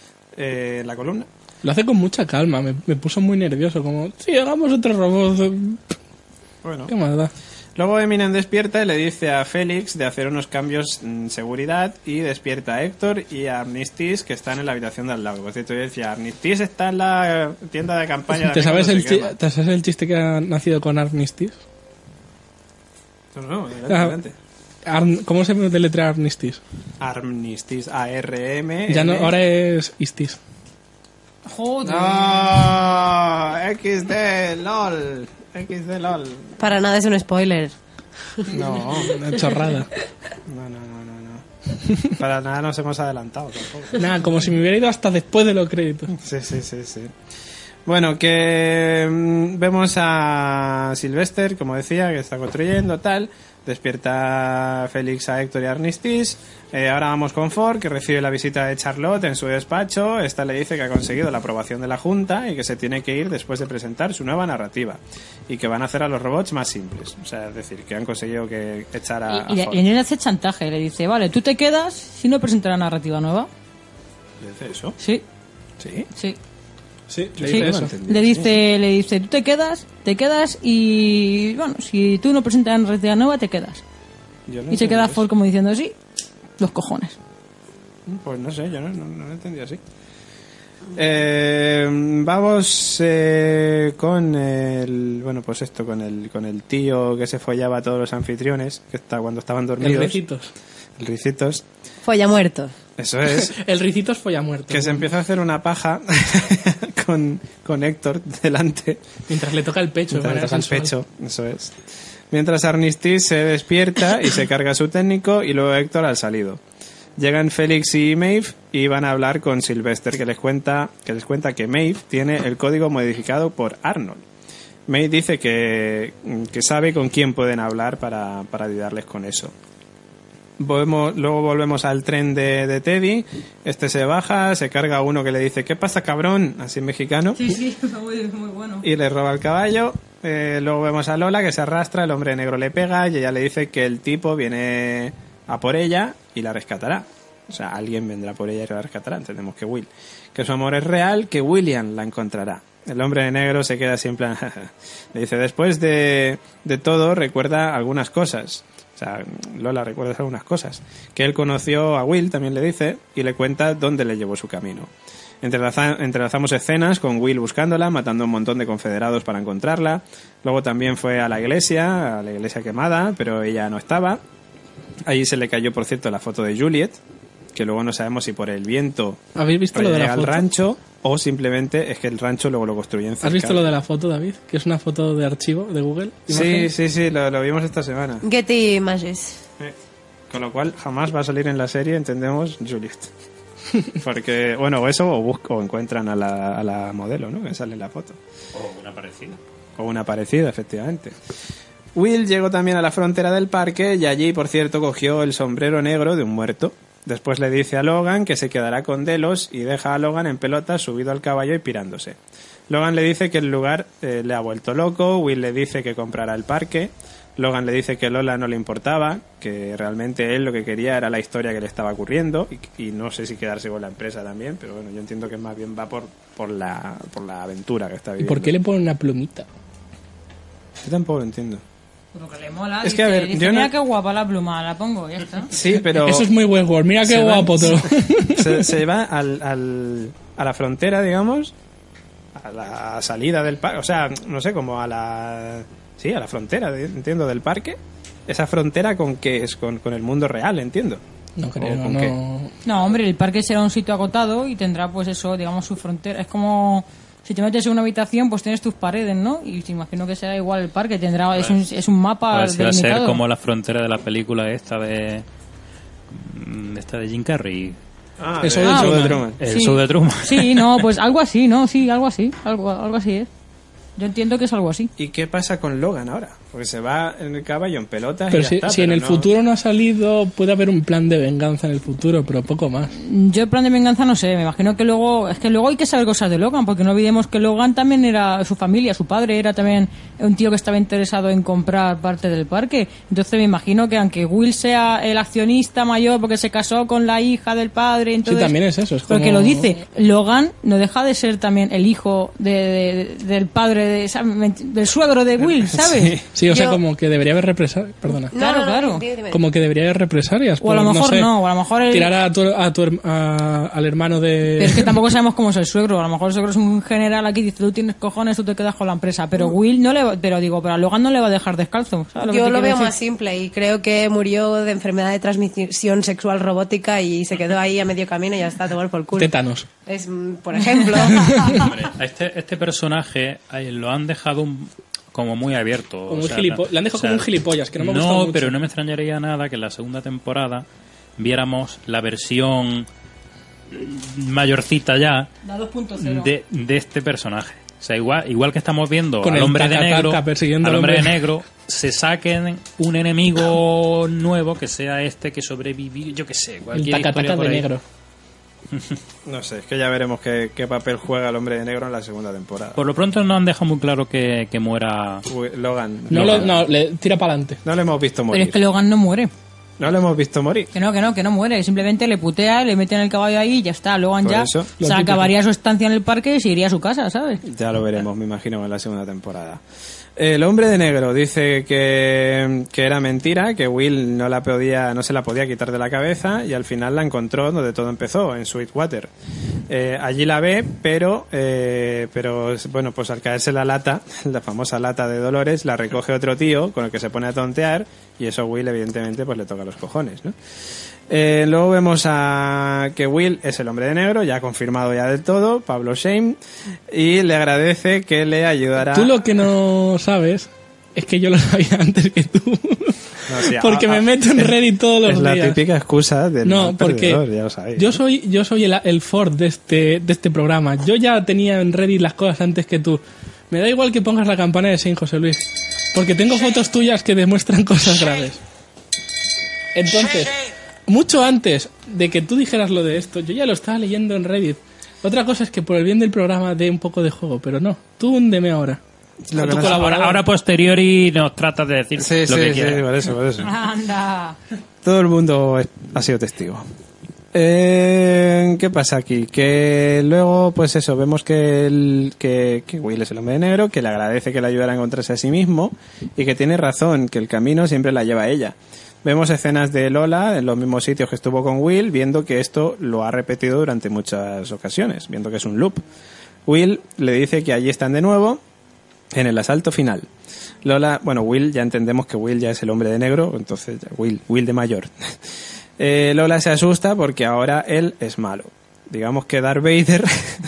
eh, en la columna. Lo hace con mucha calma, me, me puso muy nervioso, como, sí, hagamos otro robot. Bueno. ¿Qué más da? Luego Eminem despierta y le dice a Félix de hacer unos cambios en seguridad y despierta a Héctor y a Armistice que están en la habitación de al lado. Por cierto, yo decía, Armistice está en la tienda de campaña. ¿Te también sabes, cuando el se chi- quema. ¿Te sabes el chiste que ha nacido con Armistice? No, no, adelante, Ah, adelante. Arm- ¿Cómo se deletrea Armistice? Armistice, A R M. Ya no, ahora es Istis. Joder. No, X D, LOL. X D, LOL. Para nada es un spoiler. No, Una chorrada. no, no, no, no, no. Para nada nos hemos adelantado tampoco. Nada, como si me hubiera ido hasta después de los créditos. Sí, sí, sí, sí. Bueno, que mm, vemos a Sylvester, como decía, que está construyendo tal. Despierta Félix a Héctor y a Armistice. Eh, ahora vamos con Ford, que recibe la visita de Charlotte en su despacho. Esta le dice que ha conseguido la aprobación de la Junta y que se tiene que ir después de presentar su nueva narrativa. Y que van a hacer a los robots más simples. O sea, es decir, que han conseguido que echar a, Y, y, a Ford. y en él hace chantaje, le dice, vale, tú te quedas si no presenta la narrativa nueva. ¿Le dice eso? Sí, Sí. sí. Sí, le Sí. dice No eso. lo entendí. Le dice, le dice, tú te quedas, te quedas y, bueno, si tú no presentas la narrativa nueva, te quedas. Yo no Y se entendí queda eso. Ford como diciendo, sí, los cojones. Pues no sé, yo no, no, no lo entendí así. Eh, vamos eh, con el, bueno, pues esto, con el, con el tío que se follaba a todos los anfitriones, que está cuando estaban El dormidos. ricitos. El Ricitos. Folla muerto. Eso es. El ricitos folla muerto. Que se empieza a hacer una paja con, con Héctor delante. Mientras le toca el pecho. de Mientras le manera toca el sensual. pecho, eso es. Mientras Armistice se despierta y se carga su técnico y luego Héctor al salido. Llegan Félix y Maeve y van a hablar con Sylvester, que les cuenta que les cuenta que Maeve tiene el código modificado por Arnold. Maeve dice que, que sabe con quién pueden hablar para, para ayudarles con eso. Volvemos, luego volvemos al tren de, de Teddy. Este se baja, se carga uno que le dice ¿qué pasa, cabrón? Así en mexicano. Sí, sí, muy, muy bueno. Y le roba el caballo. Eh, luego vemos a Lola que se arrastra, el hombre negro le pega y ella le dice que el tipo viene a por ella y la rescatará. O sea, alguien vendrá por ella y la rescatará. Entendemos que Will. Que su amor es real, que William la encontrará. El hombre negro se queda así en plan... le dice, después de, de todo, recuerda algunas cosas. O sea, Lola recuerda algunas cosas. Que él conoció a Will, también le dice, y le cuenta dónde le llevó su camino. Entrelaza- entrelazamos escenas con Will buscándola, matando un montón de confederados para encontrarla. Luego también fue a la iglesia, a la iglesia quemada, pero ella no estaba. Allí se le cayó, por cierto, la foto de Juliet, que luego no sabemos si por el viento ¿Habéis visto lo de llega la al foto? rancho o simplemente es que el rancho luego lo construyen cerca. ¿Has visto lo de la foto, David? Que es una foto de archivo de Google. Sí, Imagen. sí, sí, lo, lo vimos esta semana. Getty Images. Eh, Con lo cual jamás va a salir en la serie, entendemos, Juliet. Porque, bueno, o eso o, busco, o encuentran a la, a la modelo, ¿no? Que sale en la foto. O una parecida. O una parecida, efectivamente. Will llegó también a la frontera del parque y allí, por cierto, cogió el sombrero negro de un muerto. Después le dice a Logan que se quedará con Delos y deja a Logan en pelotas subido al caballo y pirándose. Logan le dice que el lugar eh, le ha vuelto loco, Will le dice que comprará el parque, Logan le dice que Lola no le importaba, que realmente él lo que quería era la historia que le estaba ocurriendo y, y no sé si quedarse con la empresa también, pero bueno, yo entiendo que más bien va por, por, la, por la aventura que está ¿Y viviendo. por qué le ponen una plumita? Yo tampoco lo entiendo. Porque le mola. Es dice, que, a ver, dice, yo no- mira qué guapa la pluma, la pongo, ya está. Sí, pero... Eso es muy buen Word. Mira qué se va- guapo todo. Se, se va al, al, a la frontera, digamos, a la salida del parque, o sea, no sé, como a la... Sí, a la frontera, de- entiendo, del parque. Esa frontera con qué es, con, con el mundo real, entiendo. No creo, ¿O no. con no. qué? No, hombre, el parque será un sitio acotado y tendrá, pues eso, digamos, su frontera. Es como si te metes en una habitación, pues tienes tus paredes, ¿no? Y te imagino que será igual el parque. Tendrá es un, es un mapa Parecía ser delimitado. como la frontera de la película esta de... mm, esta de Jim Carrey. Ah, Eso de- de el show de Truman. Truman. El Sí. show de Truman. Sí, no, pues algo así, ¿no? Sí, algo así. Algo, algo así es. Yo entiendo que es algo así. ¿Y qué pasa con Logan ahora? Porque se va en el caballo en pelotas Pero y ya si, está, si en pero el no- futuro no ha salido, puede haber un plan de venganza en el futuro, pero poco más. Yo el plan de venganza no sé, me imagino que luego, es que luego hay que saber cosas de Logan, porque no olvidemos que Logan también era su familia, su padre era también un tío que estaba interesado en comprar parte del parque. Entonces me imagino que aunque Will sea el accionista mayor porque se casó con la hija del padre, entonces... Sí, también es eso. Es como... Porque lo dice, Logan no deja de ser también el hijo de, de- del padre, de, ¿sabes? del suegro de Will, ¿sabes? Sí. Sí, o sea, Yo- como que debería haber represalias. Perdona. No, Claro, no, no, claro. dime, dime. Como que debería haber represalias. O a lo por, mejor sé, no, o a lo mejor el- Tirar a tu, a tu herm- a- al hermano de... Pero es que tampoco sabemos cómo es el suegro. A lo mejor el suegro es un general aquí, dice, tú tienes cojones, tú te quedas con la empresa. Pero Will no le va, pero digo, pero a Logan no le va a dejar descalzo. ¿sabes que Yo te lo quiero veo decir? más simple y creo que murió de enfermedad de transmisión sexual robótica y se quedó ahí a medio camino y ya está, a tomar por culo. Tétanos. Es, mm, por ejemplo. Hombre, a este, este personaje eh, lo han dejado un- como muy abierto. Como o un sea, gilipo- le han dejado como un gilipollas, que no me ha gustado mucho. pero no me extrañaría nada que en la segunda temporada viéramos la versión mayorcita ya Da dos punto cero. de, de este personaje. O sea, igual, igual que estamos viendo Con al el hombre de taca, negro, taca, persiguiendo al al hombre de hombre. negro, se saquen un enemigo nuevo que sea este que sobrevivió, yo qué sé, El cualquier historia tacataca por de ahí. negro. No sé, es que ya veremos qué, qué papel juega el hombre de negro en la segunda temporada. Por lo pronto no han dejado muy claro que, que muera. Uy, Logan. No, Logan. lo, no, le tira para adelante. No le hemos visto Pero morir. es que Logan no muere. No le hemos visto morir. Que no, que no, que no muere. Simplemente le putea, le meten el caballo ahí y ya está. Logan Por ya eso, se lo típico. acabaría su estancia en el parque y se iría a su casa, ¿sabes? Ya lo veremos, me imagino, en la segunda temporada. El hombre de negro dice que, que era mentira, que Will no la podía, no se la podía quitar de la cabeza y al final la encontró donde todo empezó, en Sweetwater. Eh, allí la ve, pero, eh, pero bueno, pues al caerse la lata, la famosa lata de Dolores, la recoge otro tío con el que se pone a tontear y eso a Will evidentemente pues le toca los cojones, ¿no? Eh, luego vemos a que Will es el hombre de negro, ya confirmado ya del todo, Pablo Shane, y le agradece que le ayudara. Tú lo que no sabes es que yo lo sabía antes que tú. No, sí, porque a- me a- meto en Reddit todos los es días. la típica excusa del No, mal porque perdedor, ya lo sabéis, yo ¿no? soy yo soy el, el Ford de este de este programa. Yo ya tenía en Reddit las cosas antes que tú. Me da igual que pongas la campana de Saint José Luis, porque tengo fotos tuyas que demuestran cosas graves. Entonces, mucho antes de que tú dijeras lo de esto, yo ya lo estaba leyendo en Reddit. Otra cosa es que por el bien del programa dé un poco de juego, pero no. Tú húndeme ahora. Lo A que tu no- colaborador. Ahora, ahora posteriori nos tratas de decir Sí, lo sí, que sí, quieras. por eso, por eso. Anda. Todo el mundo es- ha sido testigo. Eh, ¿Qué pasa aquí? Que luego, pues eso, vemos que, el, que, que Will es el hombre de negro, que le agradece que le ayudara a encontrarse a sí mismo y que tiene razón, que el camino siempre la lleva a ella. Vemos escenas de Lola en los mismos sitios que estuvo con Will, viendo que esto lo ha repetido durante muchas ocasiones, viendo que es un loop. Will le dice que allí están de nuevo en el asalto final. Lola, bueno, Will, ya entendemos que Will ya es el hombre de negro, entonces ya, Will, Will de mayor. Eh, Lola se asusta porque ahora él es malo. Digamos que Darth Vader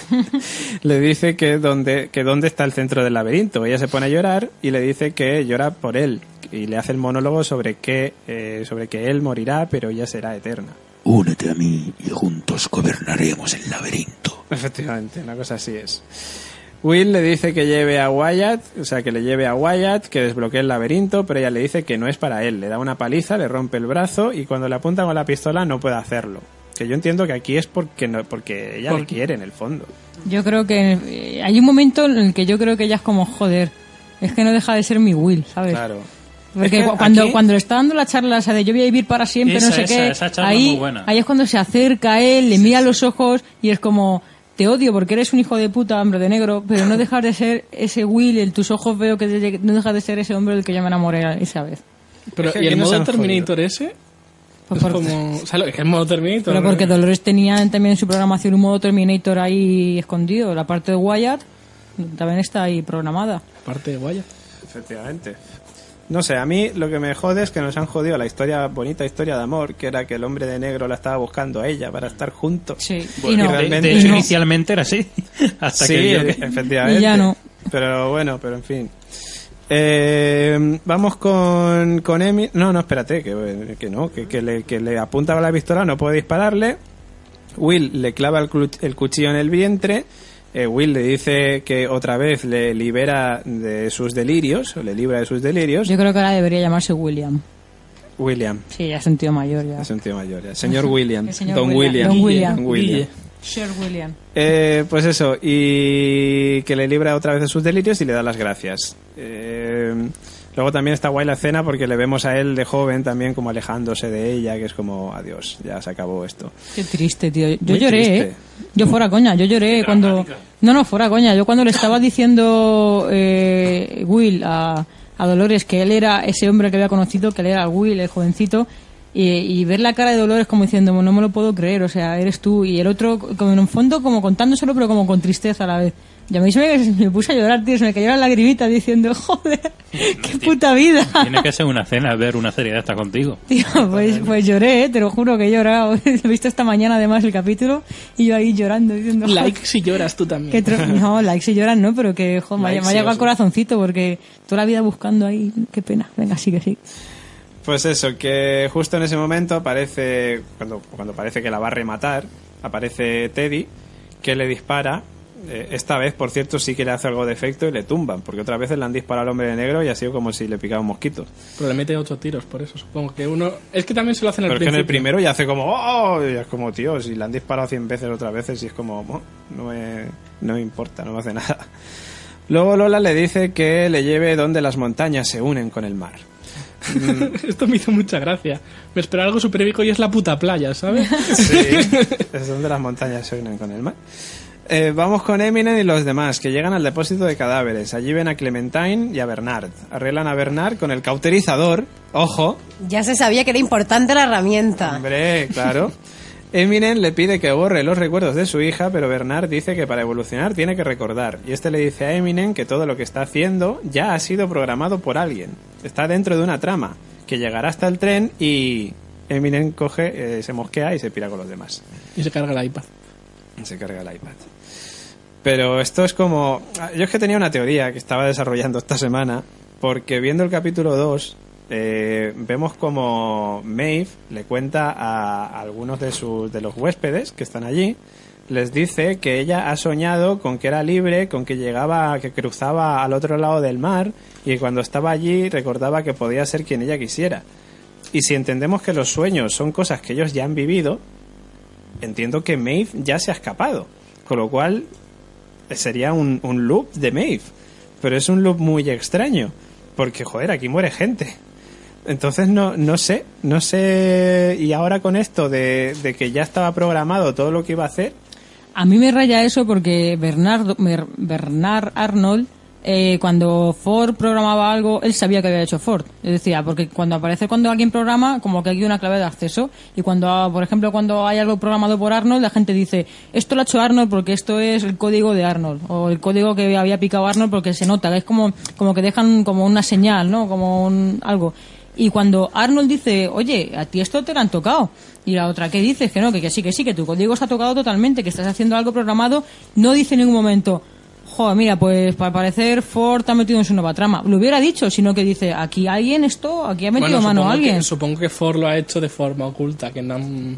le dice que dónde, que dónde está el centro del laberinto. Ella se pone a llorar y le dice que llora por él y le hace el monólogo sobre que, eh, sobre que él morirá, pero ella será eterna. Únete a mí y juntos gobernaremos el laberinto. Efectivamente, una cosa así es. Will le dice que lleve a Wyatt, o sea, que le lleve a Wyatt, que desbloquee el laberinto, pero ella le dice que no es para él. Le da una paliza, le rompe el brazo y cuando le apunta con la pistola no puede hacerlo. Que yo entiendo que aquí es porque no, porque ella le quiere en el fondo. Yo creo que eh, hay un momento en el que yo creo que ella es como, joder, es que no deja de ser mi Will, ¿sabes? Claro. Porque Es que cu- cuando, aquí- cuando le está dando la charla esa de yo voy a vivir para siempre, Esa, no sé esa, qué, esa charla es ahí, muy buena. ahí es cuando se acerca a él, le mira a los ojos y es como, te odio porque eres un hijo de puta, hombre de negro, pero no dejas de ser ese Will, en tus ojos veo que de- no dejas de ser ese hombre del que yo me enamoré esa vez. Pero, Es que ¿y el aquí nos modo han Terminator ese? Pues Es por- como... O sea, lo- es que el modo Terminator... Pero ¿no? porque Dolores tenía también en su programación un modo Terminator ahí escondido, la parte de Wyatt también está ahí programada. Aparte de Wyatt. Efectivamente. No sé, a mí lo que me jode es que nos han jodido la historia, bonita historia de amor, que era que el hombre de negro la estaba buscando a ella para estar juntos. Sí, Bueno, y no, y De, realmente- de y hecho, no. inicialmente era así. Hasta sí, que vio que... efectivamente. Y ya no. Pero bueno, pero en fin. Eh, vamos con, con Emi. No, no, espérate, que, que no, que, que, le, que le apunta con la pistola, no puede dispararle. Will le clava el, clu- el cuchillo en el vientre. Eh, Will le dice que otra vez le libera de sus delirios, o le libra de sus delirios. Yo creo que ahora debería llamarse William. William, Sí, ya es un tío mayor ya. es un tío mayor ya. Señor William, El señor Don William. William. Don William. Don William. Guille. Sir William. Eh, pues eso, y que le libra otra vez de sus delirios y le da las gracias. Eh, luego también está guay la escena porque le vemos a él de joven también como alejándose de ella, que es como, adiós, ya se acabó esto. Qué triste, tío. Yo Muy lloré, triste. ¿eh? Yo fuera coña, yo lloré cuando... No, no, fuera coña. Yo cuando le estaba diciendo eh, Will a, a Dolores que él era ese hombre que había conocido, que él era Will, el jovencito, y, y ver la cara de Dolores como diciendo, no me lo puedo creer, o sea, eres tú. Y el otro, como en un fondo, como contándoselo, pero como con tristeza a la vez. Y a mí se me, me puse a llorar, tío, se me cayó la lagrimita diciendo, joder, qué puta vida. Tiene que ser una cena ver una serie de esta contigo. Tío, pues, pues lloré, ¿eh? Te lo juro que he llorado. He visto esta mañana además el capítulo y yo ahí llorando diciendo... "Joder, Like si lloras tú también. qué tro-". No, like si lloran, no, pero que joder, me ha- Like me ha sí, llegado o al sí. corazoncito porque toda la vida buscando ahí, qué pena. Venga, sí que sí. Pues eso, que justo en ese momento aparece, cuando, cuando parece que la va a rematar, aparece Teddy, que le dispara Eh, esta vez, por cierto, sí que le hace algo de efecto y le tumban, porque otras veces le han disparado al hombre de negro y ha sido como si le picaba un mosquito. Pero le mete ocho tiros, por eso supongo que uno... Es que también se lo hacen al Pero es que principio. en el primero ya hace como ¡oh! Y es como, tío, si le han disparado cien veces otras veces y es como, oh, no, me, no me importa, no me hace nada. Luego Lola le dice que le lleve donde las montañas se unen con el mar. Esto me hizo mucha gracia. Me esperaba algo súper épico y es la puta playa, ¿sabes? Sí, es donde las montañas se unen con el mar. Eh, vamos con Eminem y los demás, que llegan al depósito de cadáveres. Allí ven a Clementine y a Bernard. Arreglan a Bernard con el cauterizador. ¡Ojo! Ya se sabía que era importante la herramienta. Hombre, claro. Eminem le pide que borre los recuerdos de su hija, pero Bernard dice que para evolucionar tiene que recordar. Y este le dice a Eminem que todo lo que está haciendo ya ha sido programado por alguien. Está dentro de una trama, que llegará hasta el tren y Eminem coge, eh, se mosquea y se pira con los demás. Y se carga el iPad. Se carga el iPad. Pero esto es como... Yo es que tenía una teoría que estaba desarrollando esta semana, porque viendo el capítulo dos... Eh, vemos como Maeve le cuenta a algunos de sus de los huéspedes que están allí, les dice que ella ha soñado con que era libre, con que llegaba, que cruzaba al otro lado del mar y que cuando estaba allí recordaba que podía ser quien ella quisiera. Y si entendemos que los sueños son cosas que ellos ya han vivido, entiendo que Maeve ya se ha escapado, con lo cual sería un, un loop de Maeve, pero es un loop muy extraño porque joder, aquí muere gente. Entonces no, no sé, no sé, y ahora con esto de, de que ya estaba programado todo lo que iba a hacer. A mí me raya eso porque Bernard, Bernard Arnold, eh, cuando Ford programaba algo, él sabía que había hecho Ford. Es decir, porque cuando aparece cuando alguien programa, como que hay una clave de acceso, y cuando, por ejemplo, cuando hay algo programado por Arnold, la gente dice, esto lo ha hecho Arnold porque esto es el código de Arnold, o el código que había picado Arnold porque se nota, es como, como que dejan como una señal, ¿no? Como un, algo. Y cuando Arnold dice, oye, a ti esto te lo han tocado, y la otra, ¿qué dices? Que no, que, que sí, que sí, que tu código está tocado totalmente, que estás haciendo algo programado, no dice en ningún momento, joder, mira, pues para parecer Ford ha metido en su nueva trama. Lo hubiera dicho, sino que dice, aquí alguien esto, aquí ha metido bueno, mano a alguien. Que, supongo que Ford lo ha hecho de forma oculta, que no...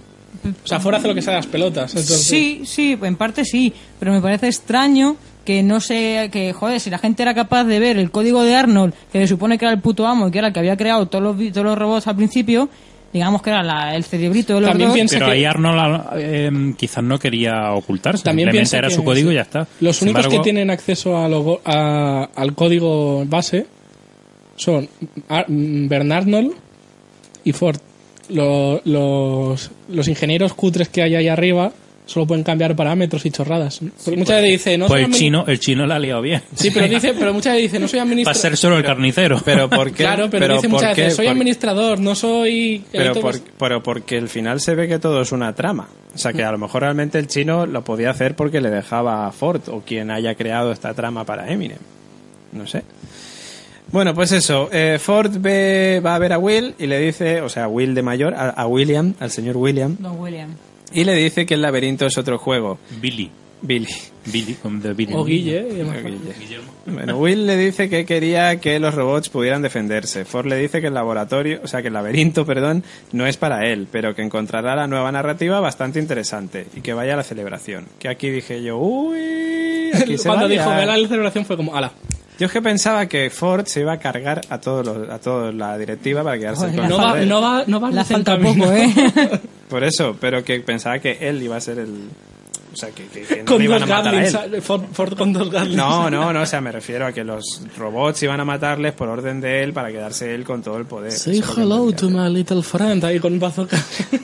O sea, Ford hace lo que sea de las pelotas. Entonces... Sí, sí, en parte sí, pero me parece extraño que no sé, que joder, si la gente era capaz de ver el código de Arnold, que se supone que era el puto amo y que era el que había creado todos los, todos los robots al principio, digamos que era la, el cerebrito de los También robots. Pero que... ahí Arnold eh, quizás no quería ocultarse, También simplemente era que su código sí. y ya está. Los Sin únicos embargo, que tienen acceso a lo, a, al código base son Ar Bernard Arnold y Ford. Lo, los, los ingenieros cutres que hay ahí arriba solo pueden cambiar parámetros y chorradas. Porque muchas veces dice, no pues soy el admin- chino, el chino la ha liado bien. Sí, pero dice, pero muchas veces dice, no soy Va a administrador. ser solo el carnicero. Pero ¿por qué? Claro, pero, dice ¿por muchas qué? veces, soy Por- administrador, no soy... Pero, Entonces- por- pero porque al final se ve que todo es una trama. O sea, que a lo mejor realmente el chino lo podía hacer porque le dejaba a Ford o quien haya creado esta trama para Eminem. No sé. Bueno, pues eso. Eh, Ford ve, va a ver a Will y le dice, o sea, Will de mayor, a, a William, al señor William, Don William. y le dice que el laberinto es otro juego. Billy. Billy. Billy, como de Billy. O Guille. y demás. Bueno, Will le dice que quería que los robots pudieran defenderse. Ford le dice que el laboratorio, o sea, que el laberinto, perdón, no es para él, pero que encontrará la nueva narrativa bastante interesante y que vaya a la celebración. Que aquí dije yo, uy, aquí se va Cuando a dijo, liar. ve la celebración fue como, ala. Yo es que pensaba que Ford se iba a cargar a todos los, a toda la directiva para quedarse Joder, con No el va, poder. no va, no va Le a falta poco, ¿eh? Por eso, pero que pensaba que él iba a ser el... O sea, que, que, que no Con le iban dos a matar a Gatlings, él. ¿sabes? Ford, Ford con dos Gatlings. No, no, no, o sea, me refiero a que los robots iban a matarles por orden de él para quedarse él con todo el poder. Say Eso es lo que hello entendía to hacer. my little friend, ahí con un bazooka.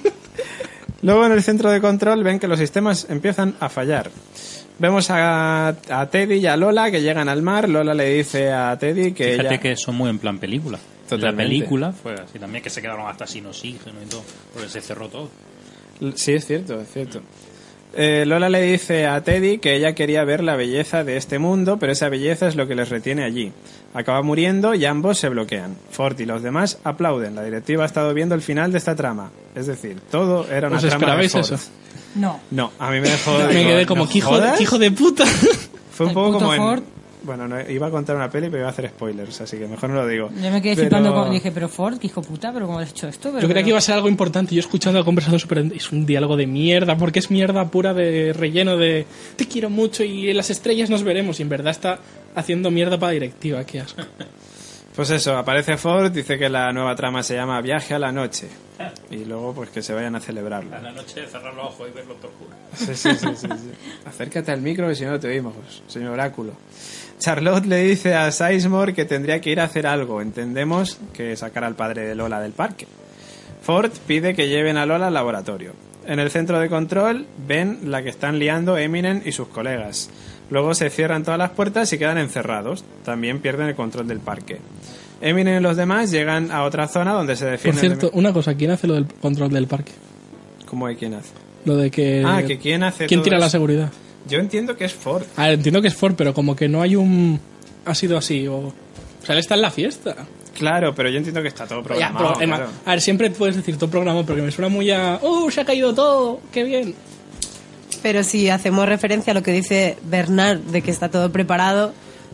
Luego en el centro de control ven que los sistemas empiezan a fallar. Vemos a, a Teddy y a Lola que llegan al mar. Lola le dice a Teddy que Fíjate ella... que son muy en plan película. Totalmente. La película fue así también, que se quedaron hasta sin oxígeno y todo, porque se cerró todo. Sí, es cierto, es cierto. Eh, Lola le dice a Teddy que ella quería ver la belleza de este mundo, pero esa belleza es lo que les retiene allí. Acaba muriendo y ambos se bloquean. Ford y los demás aplauden. La directiva ha estado viendo el final de esta trama. Es decir, todo era una ¿Os trama de esperabais Ford. eso? No. No, a mí me dejó... Me digo, quedé como, ¿no ¿qué hijo, jodas? de, qué hijo de puta? Fue un El poco puto como en... Ford. Bueno, no, iba a contar una peli, pero iba a hacer spoilers, así que mejor no lo digo. Yo me quedé Pero- flipando cuando dije, pero Ford, que hijo puta, pero ¿cómo has hecho esto? Pero, Yo creía pero- que iba a ser algo importante. Yo escuchando la conversación super es un diálogo de mierda, porque es mierda pura de relleno de te quiero mucho y en las estrellas nos veremos. Y en verdad está haciendo mierda para directiva. Qué asco. Pues eso, aparece Ford, dice que la nueva trama se llama Viaje a la Noche. Y luego, pues que se vayan a celebrarlo. A la noche cerrar los ojos y verlo por culo. Sí, sí, sí, sí, sí. Acércate al micro que si no te oímos, señor Oráculo. Charlotte le dice a Sizemore que tendría que ir a hacer algo. Entendemos que sacar al padre de Lola del parque. Ford pide que lleven a Lola al laboratorio. En el centro de control ven la que están liando Eminem y sus colegas. Luego se cierran todas las puertas y quedan encerrados. También pierden el control del parque. Eminem y los demás llegan a otra zona donde se Por defienden... cierto, de... una cosa. ¿Quién hace lo del control del parque? ¿Cómo hay quién hace? Lo de que... Ah, que quién hace ¿Quién todo tira la eso? seguridad? Yo entiendo que es Ford. A ver, entiendo que es Ford, pero como que no hay un... Ha sido así, o... O sea, él está en la fiesta. Claro, pero yo entiendo que está todo Ya, programado. pero, Emma, claro. a ver, siempre puedes decir todo programado, porque me suena muy a... ¡Uh, se ha caído todo! ¡Qué bien! Pero si hacemos referencia a lo que dice Bernard de que está todo preparado,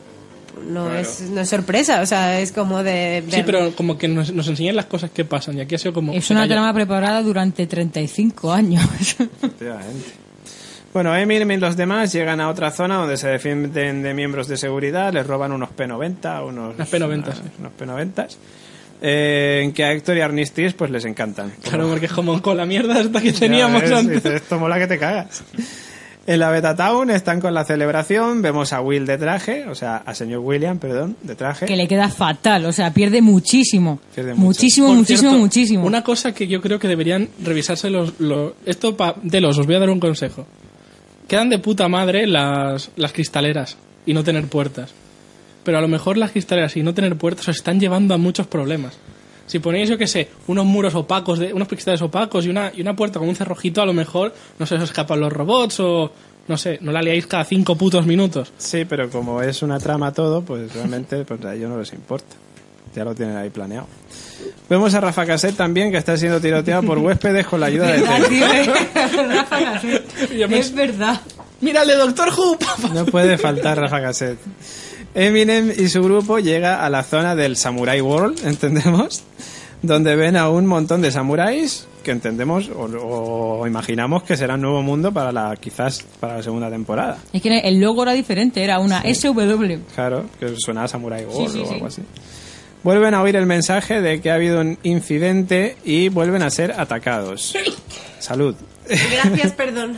no, Claro. es, no es sorpresa, o sea, es como de... Sí, pero como que nos, nos enseñan las cosas que pasan, y aquí ha sido como... Es se una calla. trama preparada durante treinta y cinco años. Efectivamente. Bueno, Eminem y los demás llegan a otra zona donde se defienden de miembros de seguridad, les roban unos P noventa, unos Unas P noventa, unas- sí. unos P noventa, eh, en que a Héctor y Arnistis pues les encantan. Claro, porque es como con la mierda esta que teníamos Ya ves, antes. dices, esto mola que te cagas. En la Beta Town están con la celebración, vemos a Will de traje, o sea, a señor William, perdón, de traje. Que le queda fatal, o sea, pierde muchísimo. Pierde mucho. muchísimo, Por muchísimo, cierto, muchísimo. Una cosa que yo creo que deberían revisarse los... los esto pa, de los, os voy a dar un consejo. Quedan de puta madre las, las cristaleras y no tener puertas. Pero a lo mejor las cristaleras y no tener puertas os están llevando a muchos problemas. Si ponéis, yo qué sé, unos muros opacos, de, unos cristales opacos y una, y una puerta con un cerrojito, a lo mejor no se os escapan los robots o... No sé, no la liáis cada cinco putos minutos. Sí, pero como es una trama todo, pues realmente pues a ellos no les importa. Ya lo tienen ahí planeado. Vemos a Rafa Cassette también, que está siendo tiroteado por huéspedes con la ayuda de ¿Verdad, Ted. tío? Rafa Gasset. Yo me- Es verdad. ¡Mírale, Doctor Who! No puede faltar Rafa Cassette. Eminem y su grupo llega a la zona del Samurai World, ¿entendemos? Donde ven a un montón de samuráis que entendemos o, o imaginamos que será un nuevo mundo para la quizás para la segunda temporada. Es que el logo era diferente, era una S W. Claro, que suena a Samurai World sí, o sí. algo así. Vuelven a oír el mensaje de que ha habido un incidente y vuelven a ser atacados. Salud. Gracias, perdón.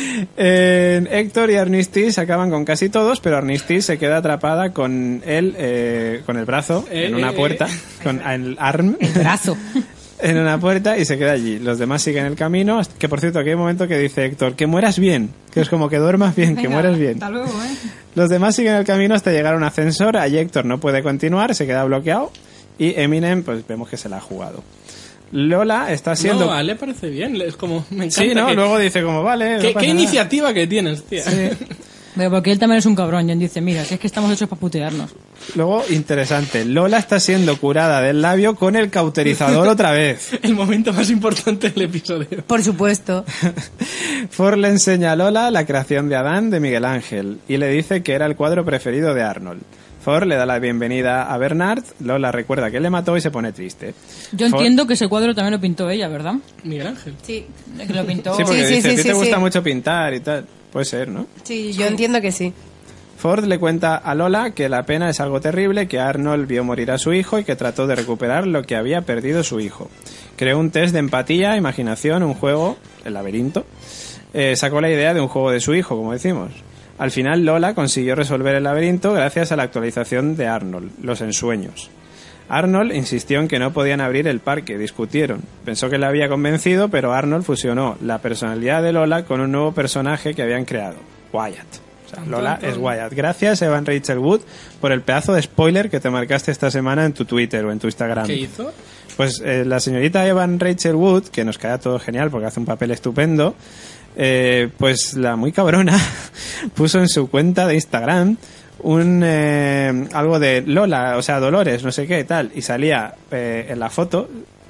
Eh, Héctor y Arnistis acaban con casi todos, pero Arnistis se queda atrapada con él, eh, con el brazo Eh, en una eh, puerta, con el arm Brazo. en una puerta y se queda allí. Los demás siguen el camino, hasta- que por cierto, aquí hay un momento que dice Héctor, que mueras bien, que es como que duermas bien, que Venga, mueras bien. Hasta luego, ¿eh? Los demás siguen el camino hasta llegar a un ascensor, allí Héctor no puede continuar, se queda bloqueado y Eminem, pues vemos que se la ha jugado. Lola está siendo... No, a él le parece bien. Es como... Me encanta sí, ¿no? que- Luego dice como, vale... no ¿Qué, pasa qué nada. iniciativa que tienes, tía? Pero porque él también es un cabrón. Y él dice, mira, si es que estamos hechos para putearnos. Luego, interesante, Lola está siendo curada del labio con el cauterizador otra vez. El momento más importante del episodio. Por supuesto. Ford le enseña a Lola la creación de Adán de Miguel Ángel y le dice que era el cuadro preferido de Arnold. Ford le da la bienvenida a Bernard, Lola recuerda que le mató y se pone triste. Yo Ford- entiendo que ese cuadro también lo pintó ella, ¿verdad? Miguel Ángel. Sí, Que lo pintó... Sí, porque Sí, sí, dice, sí, a ti sí, te gusta sí. mucho pintar y tal. Puede ser, ¿no? sí, yo entiendo que sí. Ford le cuenta a Lola que la pena es algo terrible, que Arnold vio morir a su hijo y que trató de recuperar lo que había perdido su hijo. Creó un test de empatía, imaginación, un juego, el laberinto. Eh, sacó la idea de un juego de su hijo, como decimos. Al final Lola consiguió resolver el laberinto gracias a la actualización de Arnold, los ensueños. Arnold insistió en que no podían abrir el parque, discutieron. Pensó que le había convencido, pero Arnold fusionó la personalidad de Lola con un nuevo personaje que habían creado, Wyatt. O sea, Lola es Wyatt. Gracias, Evan Rachel Wood, por el pedazo de spoiler que te marcaste esta semana en tu Twitter o en tu Instagram. ¿Qué hizo? Pues eh, la señorita Evan Rachel Wood, que nos cae a todos genial porque hace un papel estupendo, eh, pues la muy cabrona puso en su cuenta de Instagram un eh, algo de Lola, o sea, Dolores, no sé qué, tal, y salía eh, en la foto,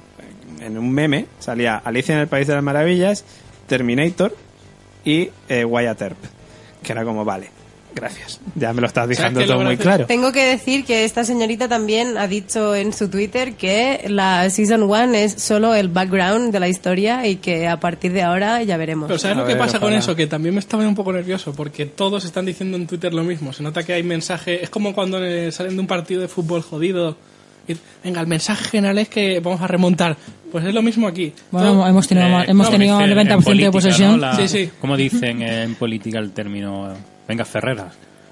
en un meme, salía Alicia en el País de las Maravillas, Terminator y eh, Wyatt Earp, que era como, vale, Gracias. Ya me lo estás ¿Sabes dejando qué todo lo muy gracioso? claro. Tengo que decir que esta señorita también ha dicho en su Twitter que la Season uno es solo el background de la historia y que a partir de ahora ya veremos. Pero ¿sabes A lo que ver, pasa con ojalá. eso? Que también me estaba un poco nervioso porque todos están diciendo en Twitter lo mismo. Se nota que hay mensaje... Es como cuando eh, salen de un partido de fútbol jodido. Y, venga, el mensaje general es que vamos a remontar. Pues es lo mismo aquí. Bueno, Todo- hemos tenido, Eh, hemos como tenido dicen el noventa en por ciento de política, posesión. ¿no? La- Sí, sí. Como dicen en política el término, venga Ferreras.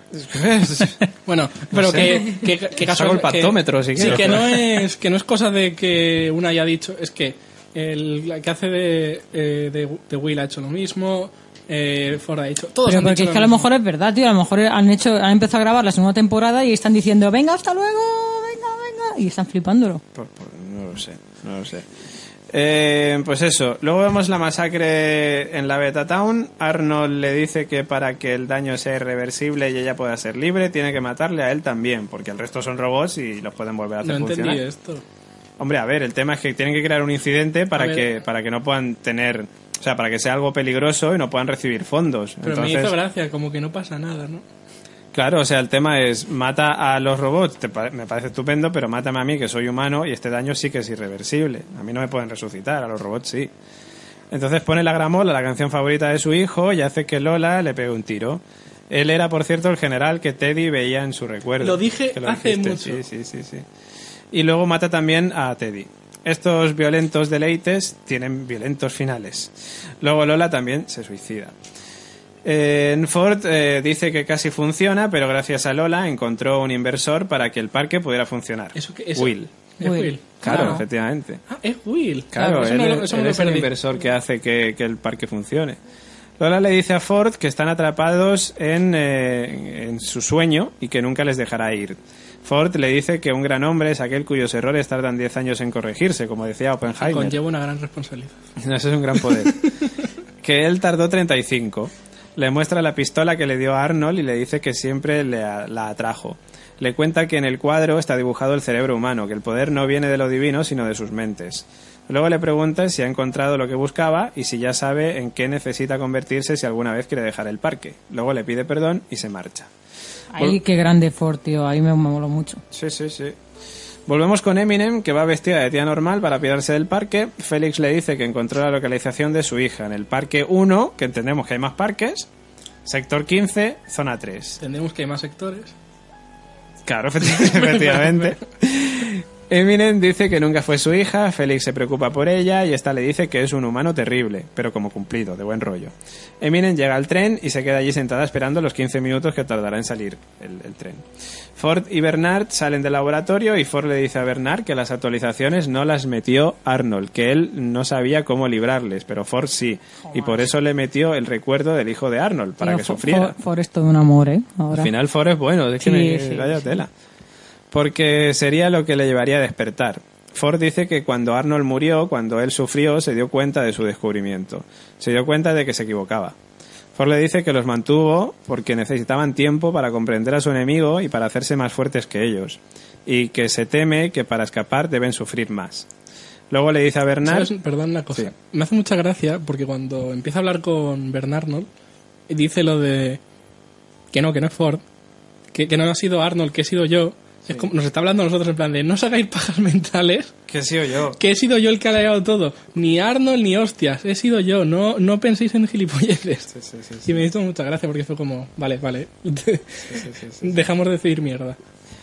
Bueno, pero que, que, que casual- Saco el que- pactómetro, si sí, quieres. que no es que no es cosa de que una haya dicho, es que el la que hace de, eh, de, de Will ha hecho lo mismo, eh, Ford ha dicho, todos Pero han porque dicho es que a lo mismo. mejor es verdad, tío. A lo mejor han hecho, han empezado a grabar la segunda temporada y están diciendo, venga, hasta luego, venga, venga. Y están flipándolo. Por- por- no lo sé, no lo sé. Eh, pues eso, luego vemos la masacre en la Beta Town. Arnold le dice que para que el daño sea irreversible y ella pueda ser libre, tiene que matarle a él también, porque el resto son robots y los pueden volver a hacer No entendí funcionar. esto. Hombre, a ver, el tema es que tienen que crear un incidente para A ver. que para que no puedan tener, o sea, para que sea algo peligroso y no puedan recibir fondos. Pero Entonces, me hizo gracia, como que no pasa nada, ¿no? claro, o sea, el tema es mata a los robots, te pa- me parece estupendo, pero mátame a mí que soy humano y este daño sí que es irreversible. A mí no me pueden resucitar, a los robots sí. Entonces pone la gramola, la canción favorita de su hijo, y hace que Lola le pegue un tiro. Él era, por cierto, el general que Teddy veía en su recuerdo. Lo dije Que hace dijiste. mucho. Sí, sí, sí, sí. Y luego mata también a Teddy. Estos violentos deleites tienen violentos finales. Luego Lola también se suicida. Eh, Ford eh, dice que casi funciona, pero gracias a Lola encontró un inversor para que el parque pudiera funcionar. Eso que- eso- Will. Es Will. Will. Claro, Claro. efectivamente. Ah, es Will. Claro, eso él, me lo, eso me él lo es el perdí. inversor que hace que, que el parque funcione. Lola le dice a Ford que están atrapados en, eh, en su sueño y que nunca les dejará ir. Ford le dice que un gran hombre es aquel cuyos errores tardan diez años en corregirse, como decía Oppenheimer. Conlleva una gran responsabilidad. Ese es un gran poder. Que él tardó treinta y cinco. Le muestra la pistola que le dio a Arnold y le dice que siempre le a- la atrajo. Le cuenta que en el cuadro está dibujado el cerebro humano, que el poder no viene de lo divino, sino de sus mentes. Luego le pregunta si ha encontrado lo que buscaba y si ya sabe en qué necesita convertirse si alguna vez quiere dejar el parque. Luego le pide perdón y se marcha. Ay, qué grande Ford, tío. Ahí me, me moló mucho. Sí, sí, sí. Volvemos con Eminem, que va vestida de tía normal para pirarse del parque. Félix le dice que encontró la localización de su hija en el Parque uno, que entendemos que hay más parques, Sector quince, Zona tres. Entendemos que hay más sectores. Claro, efecti- efectivamente. Eminem dice que nunca fue su hija, Félix se preocupa por ella y esta le dice que es un humano terrible, pero como cumplido, de buen rollo. Eminem llega al tren y se queda allí sentada esperando los quince minutos que tardará en salir el, el tren. Ford y Bernard salen del laboratorio y Ford le dice a Bernard que las actualizaciones no las metió Arnold, que él no sabía cómo librarles, pero Ford sí, y por eso le metió el recuerdo del hijo de Arnold, para Tío, que Ford- sufriera. Ford, Ford es todo un amor, ¿eh? Ahora. Al final Ford es bueno, es que Sí, me sí, vaya sí. tela. Porque sería lo que le llevaría a despertar. Ford dice que cuando Arnold murió, cuando él sufrió, se dio cuenta de su descubrimiento. Se dio cuenta de que se equivocaba. Ford le dice que los mantuvo porque necesitaban tiempo para comprender a su enemigo y para hacerse más fuertes que ellos. Y que se teme que para escapar deben sufrir más. Luego le dice a Bernard... ¿Sabes? Perdón una cosa. Sí. Me hace mucha gracia porque cuando empieza a hablar con Bernard Arnold, dice lo de que no, que no es Ford, que, que no ha sido Arnold, que he sido yo. Es como, nos está hablando a nosotros en plan de no os hagáis pajas mentales, Que he sido yo. que he sido yo el que ha leado todo. Ni Arnold ni hostias, he sido yo. No, no penséis en gilipolleces. Sí, sí, sí, sí. Y me hizo mucha gracia porque fue como, vale, vale, dejamos de decir mierda.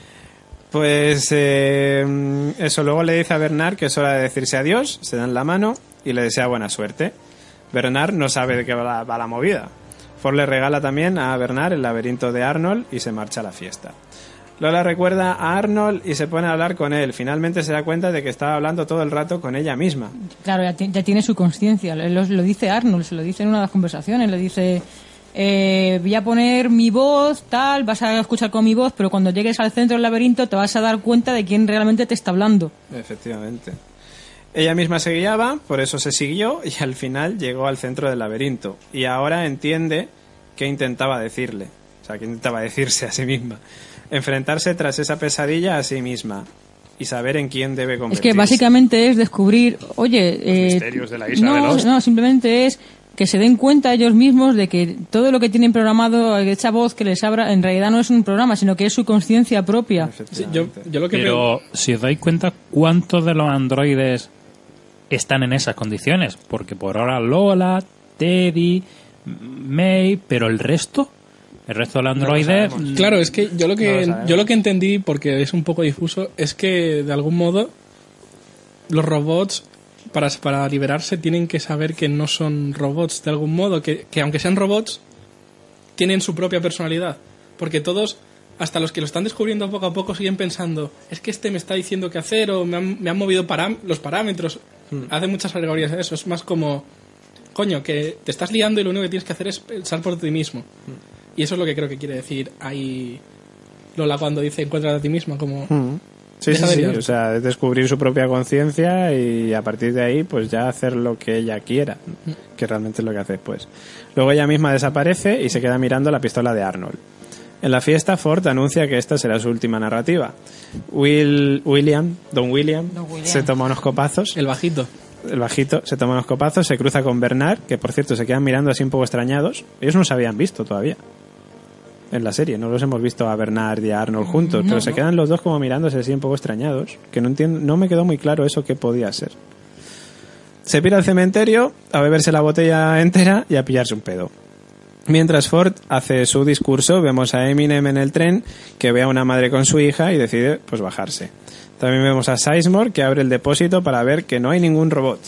Pues eh, eso, luego le dice a Bernard que es hora de decirse adiós, se dan la mano y le desea buena suerte. Bernard no sabe de qué va la, va la movida. Ford le regala también a Bernard el laberinto de Arnold y se marcha a la fiesta. Lola recuerda a Arnold y se pone a hablar con él. Finalmente se da cuenta de que estaba hablando todo el rato con ella misma. Claro, ya, ti- ya tiene su conciencia. Lo, lo dice Arnold, se lo dice en una de las conversaciones. Le dice, eh, voy a poner mi voz, tal, vas a escuchar con mi voz, pero cuando llegues al centro del laberinto te vas a dar cuenta de quién realmente te está hablando. Efectivamente. Ella misma se guiaba, por eso se siguió y al final llegó al centro del laberinto. Y ahora entiende qué intentaba decirle. O sea, qué intentaba decirse a sí misma. Enfrentarse tras esa pesadilla a sí misma y saber en quién debe Es convertirse. que básicamente es descubrir, oye... eh, misterios de la isla no, de Lost. no, simplemente es que se den cuenta ellos mismos de que todo lo que tienen programado, esa voz que les abra, en realidad no es un programa, sino que es su conciencia propia. Sí, yo, yo lo que Pero veo- si os dais cuenta, ¿cuántos de los androides están en esas condiciones? Porque por ahora Lola, Teddy, May, pero el resto, el resto de los androides... sabemos. Claro, es que yo lo No que lo sabemos. yo lo que entendí, porque es un poco difuso, es que de algún modo los robots para, para liberarse tienen que saber que no son robots de algún modo, que, que aunque sean robots tienen su propia personalidad, porque todos, hasta los que lo están descubriendo poco a poco, siguen pensando, es que este me está diciendo qué hacer o me han, me han movido param- los parámetros. Hace muchas alegorías a eso, es más como, coño, que te estás liando y lo único que tienes que hacer es pensar por ti mismo. Y eso es lo que creo que quiere decir ahí Lola cuando dice encuentra a ti misma, como... Mm. Sí, sí, Deja de sí, liar. o sea, es descubrir su propia conciencia y a partir de ahí pues ya hacer lo que ella quiera, que realmente es lo que hace después. Luego ella misma desaparece y se queda mirando la pistola de Arnold. En la fiesta, Ford anuncia que esta será su última narrativa. Will, William, Don William, Don William. se toma unos copazos, El bajito. el bajito se toma unos copazos, se cruza con Bernard, que por cierto se quedan mirando así un poco extrañados. Ellos no se habían visto todavía en la serie, no los hemos visto a Bernard y a Arnold juntos, pero se quedan los dos como mirándose así un poco extrañados, que no entiendo, no me quedó muy claro eso qué podía ser. Se pira al cementerio a beberse la botella entera y a pillarse un pedo. Mientras Ford hace su discurso, vemos a Eminem en el tren que ve a una madre con su hija y decide pues bajarse. También vemos a Sizemore que abre el depósito para ver que no hay ningún robot.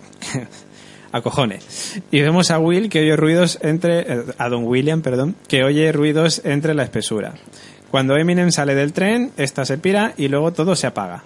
A cojones. Y vemos a Will que oye ruidos entre... eh, a Don William, perdón, que oye ruidos entre la espesura. Cuando Eminem sale del tren, esta se pira y luego todo se apaga.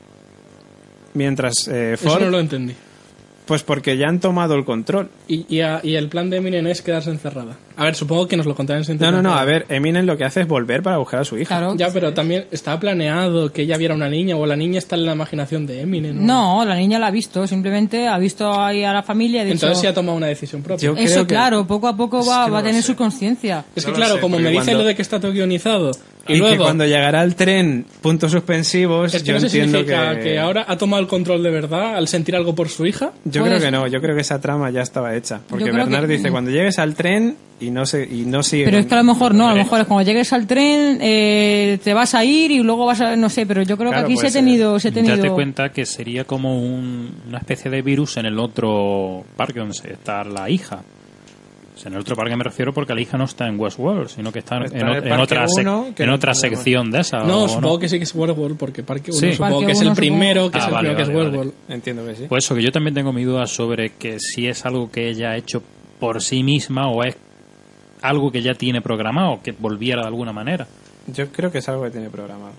Mientras eh, Eso Ford... no lo entendí. Pues porque ya han tomado el control. Y, y, a- y el plan de Eminem es quedarse encerrada. A ver, supongo que nos lo contarán en No, no, no, a ver, Eminem lo que hace es volver para buscar a su hija. Claro. Ya, pero también estaba planeado que ella viera una niña o la niña está en la imaginación de Eminem. No, la niña la ha visto, simplemente ha visto ahí a la familia y ha dicho... Entonces sí ha tomado una decisión propia. Yo- creo Eso, que- claro, poco a poco Es va, que no va a lo tener sé. su conciencia. Es que No lo claro, sé, como porque me dice cuando- lo de que está todo guionizado y, Y luego... que cuando llegará el tren, puntos suspensivos, Es que yo no sé si entiendo significa que... que... ahora ha tomado el control de verdad al sentir algo por su hija. Yo Pues- creo que no, yo creo que esa trama ya estaba hecha. Porque Yo creo Bernard que- dice, cuando llegues al tren y no se y no sigue... Pero es que a lo mejor no, a lo Hombre, mejor es cuando llegues al tren eh, te vas a ir y luego vas a... No sé, pero yo creo Claro, que aquí se puede ha ser. tenido... Se ha tenido... Date cuenta que sería como un- una especie de virus en el otro parque donde está la hija. O sea, en el otro parque me refiero porque la hija no está en Westworld, sino que está, Está en, en o- el en parque otra, sec- uno, que en no otra entendemos. sección de esa. No, ¿o supongo que sí que es World porque Parque uno Sí. supongo Parque que es uno, el primero, supongo. que es Ah, el vale, primero que vale, es vale. World. Entiendo que sí. Pues eso, que yo también tengo mi duda sobre que si es algo que ella ha hecho por sí misma o es algo que ya tiene programado, que volviera de alguna manera. Yo creo que es algo que tiene programado.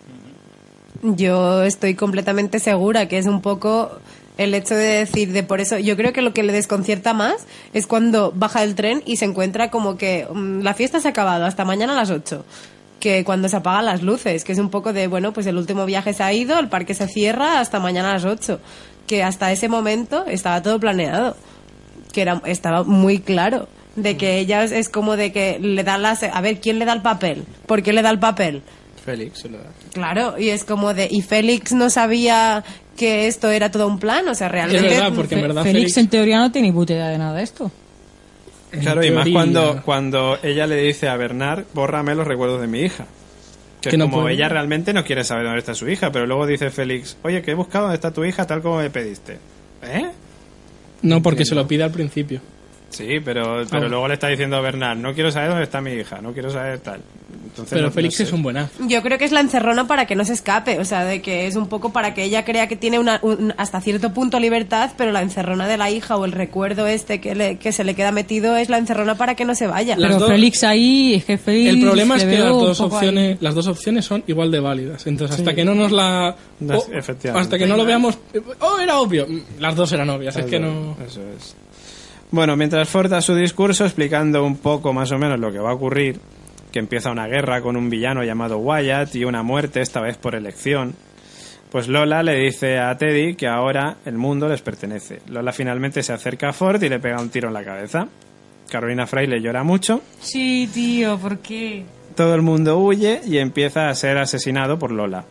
Yo estoy completamente segura que es un poco el hecho de decir, de por eso, yo creo que lo que le desconcierta más es cuando baja del tren y se encuentra como que mm, la fiesta se ha acabado, hasta mañana a las ocho. Que cuando se apagan las luces, que es un poco de, bueno, pues el último viaje se ha ido, el parque se cierra hasta mañana a las ocho. Que hasta ese momento estaba todo planeado. Que era, estaba muy claro. De que ella es, es como de que le da las... A ver, ¿quién le da el papel? ¿Por qué le da el papel? Félix se lo da. Claro, y es como de... Y Félix no sabía que esto era todo un plan, o sea, realmente... Es verdad, porque en Fe- verdad Félix, Félix... en teoría no tiene ni puta idea de nada de esto. Claro, y más teoría. cuando, cuando ella le dice a Bernard, bórrame los recuerdos de mi hija. Que, Que no como puede. ella realmente no quiere saber dónde está su hija, pero luego dice Félix, oye, que he buscado dónde está tu hija tal como me pediste. ¿Eh? No, porque se lo pide al principio. Sí, pero, pero Ah. luego le está diciendo a Bernard, no quiero saber dónde está mi hija, no quiero saber tal. Entonces, Pero no- Félix no sé. es un buenazo. Yo creo que es la encerrona para que no se escape, o sea, de que es un poco para que ella crea que tiene una, un- hasta cierto punto libertad, pero la encerrona de la hija o el recuerdo este que, le- que se le queda metido es la encerrona para que no se vaya. Las Pero dos- Félix ahí, es que Félix... El problema es le que veo las un dos poco ahí. opciones, las dos opciones son igual de válidas. Entonces, hasta que no nos la No, o- efectivamente. hasta que no lo veamos, oh, era obvio. Las dos eran obvias, es que no. Eso es. Bueno, mientras Ford da su discurso explicando un poco más o menos lo que va a ocurrir, que empieza una guerra con un villano llamado Wyatt y una muerte, esta vez por elección, pues Lola le dice a Teddy que ahora el mundo les pertenece. Lola finalmente se acerca a Ford y le pega un tiro en la cabeza. Carolina Fraile llora mucho, Sí, tío, ¿por qué? todo el mundo huye y empieza a ser asesinado por Lola.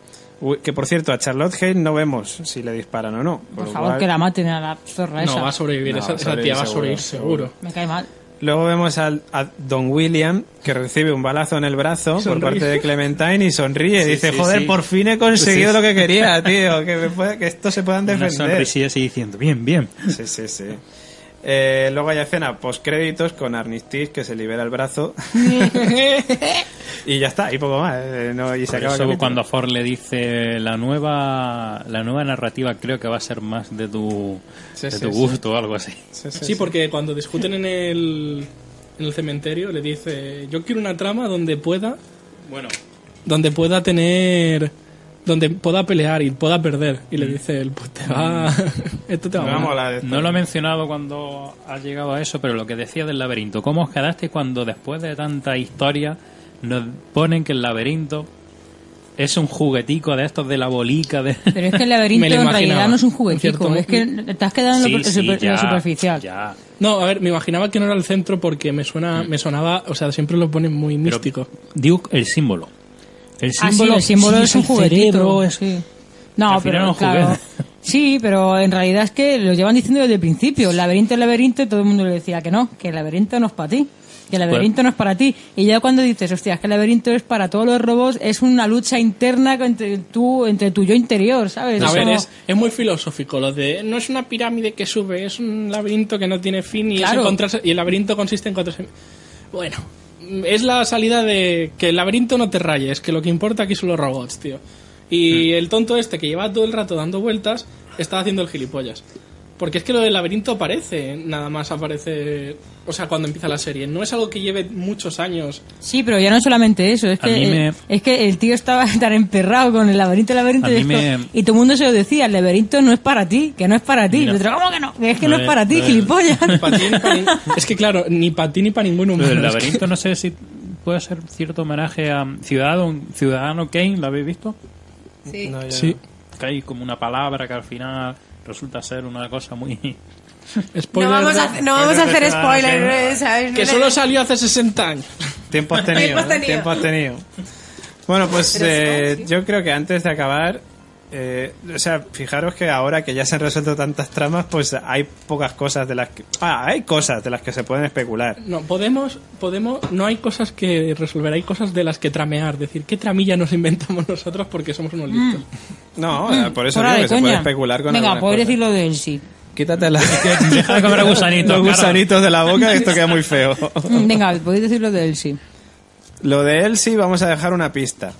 Uy, que por cierto, a Charlotte Hale no vemos si le disparan o no. Por lo favor, cual- que la maten a la zorra esa. No, va a sobrevivir. No, esa, esa sobrevivir tía va a seguro, sobrevivir seguro. Me cae mal. Luego vemos al, a Don William, que recibe un balazo en el brazo por Sonríe. parte de Clementine y sonríe. Sí, Dice, sí, joder, sí. por fin he conseguido Pues lo es- que quería, tío. Que, me pueda- que estos se puedan Una defender. sonrisilla así diciendo, bien, bien. Sí, sí, sí. Eh, luego hay escena post-créditos con Armistice, que se libera el brazo. Y ya está, y poco más. eh, no, y se Por acaba el eso capítulo. cuando Ford le dice la nueva la nueva narrativa creo que va a ser más de tu, Sí, de sí, tu sí. gusto o algo así. Sí, sí, Sí, porque cuando discuten en el, en el cementerio le dice, yo quiero una trama donde pueda, Bueno, donde pueda tener, donde pueda pelear y pueda perder. Y le dice, el pues te va, esto te va Me a va a molar. molar esto. no lo he mencionado cuando ha llegado a eso, pero lo que decía del laberinto, ¿cómo os quedaste cuando después de tanta historia nos ponen que el laberinto es un juguetico de estos de la bolica de... Pero es que el laberinto Me lo en imaginaba, realidad no es un en juguetico. cierto Es que te estás quedando en lo, Sí, sí, super- en lo ya, superficial. ya. No, a ver, me imaginaba que no era el centro porque me suena, me sonaba, o sea, siempre lo ponen muy Pero místico. digo el símbolo. El Ah, sí, símbolo, el símbolo sí, es un el juguetito. cerebro, es- sí. No, Al final pero era un claro, juguete. sí, pero en realidad es que lo llevan diciendo desde el principio. El laberinto, el laberinto, y todo el mundo le decía que no, que el laberinto no es para ti. Que el laberinto no es para ti. Y ya cuando dices, hostia, es que el laberinto es para todos los robots, es una lucha interna entre tú, entre tu yo interior, ¿sabes? A Es ver, como- es, es muy filosófico lo de no es una pirámide que sube, es un laberinto que no tiene fin y, es Claro. encontrarse, y el laberinto consiste en encontrarse. Bueno, es la salida de que el laberinto no te rayes, que lo que importa aquí son los robots, tío. Y el tonto este que lleva todo el rato dando vueltas está haciendo el gilipollas. Porque es que lo del laberinto aparece, nada más aparece, o sea, cuando empieza la serie. No es algo que lleve muchos años. Sí, pero ya no solamente eso, es A que, mí me- eh, es que el tío estaba tan emperrado con el laberinto, el laberinto A de mí esto, me- y todo el mundo se lo decía, el laberinto no es para ti, que no es para ti. No. Y otro, ¿cómo que no? Que es que no, No es es- para ti, no es- gilipollas. Pa' ti ni pa' ni- es que claro, ni para ti ni para ningún humano. Pero el Es que- laberinto no sé si puede ser cierto homenaje a Ciudadano, Ciudadano Kane, ¿lo habéis visto? Sí. No, ya Sí. Que hay como una palabra que al final resulta ser una cosa muy... No Spoiler vamos de- a, no vamos a hacer spoiler, ¿eh? ¿sabes? que solo salió hace sesenta años. Tiempo has tenido, Tiempo has ¿no? tenido. Tiempo has tenido. Bueno, pues Pero eh, sí. yo creo que antes de acabar, eh, o sea, fijaros que ahora que ya se han resuelto tantas tramas, pues hay pocas cosas de las que... Ah, hay cosas de las que se pueden especular. No, podemos, podemos, no hay cosas que resolver, hay cosas de las que tramear, decir, ¿qué tramilla nos inventamos nosotros porque somos unos listos? No, eh, por eso Fuera digo de que se puede coña. especular con Venga, algunas puedes cosas. decir lo del sí. Quítate la... Deja de comer gusanitos, los claro. gusanitos de la boca, esto queda muy feo. Mm, Venga, podéis decir lo del sí. Lo de Elsie vamos a dejar una pista.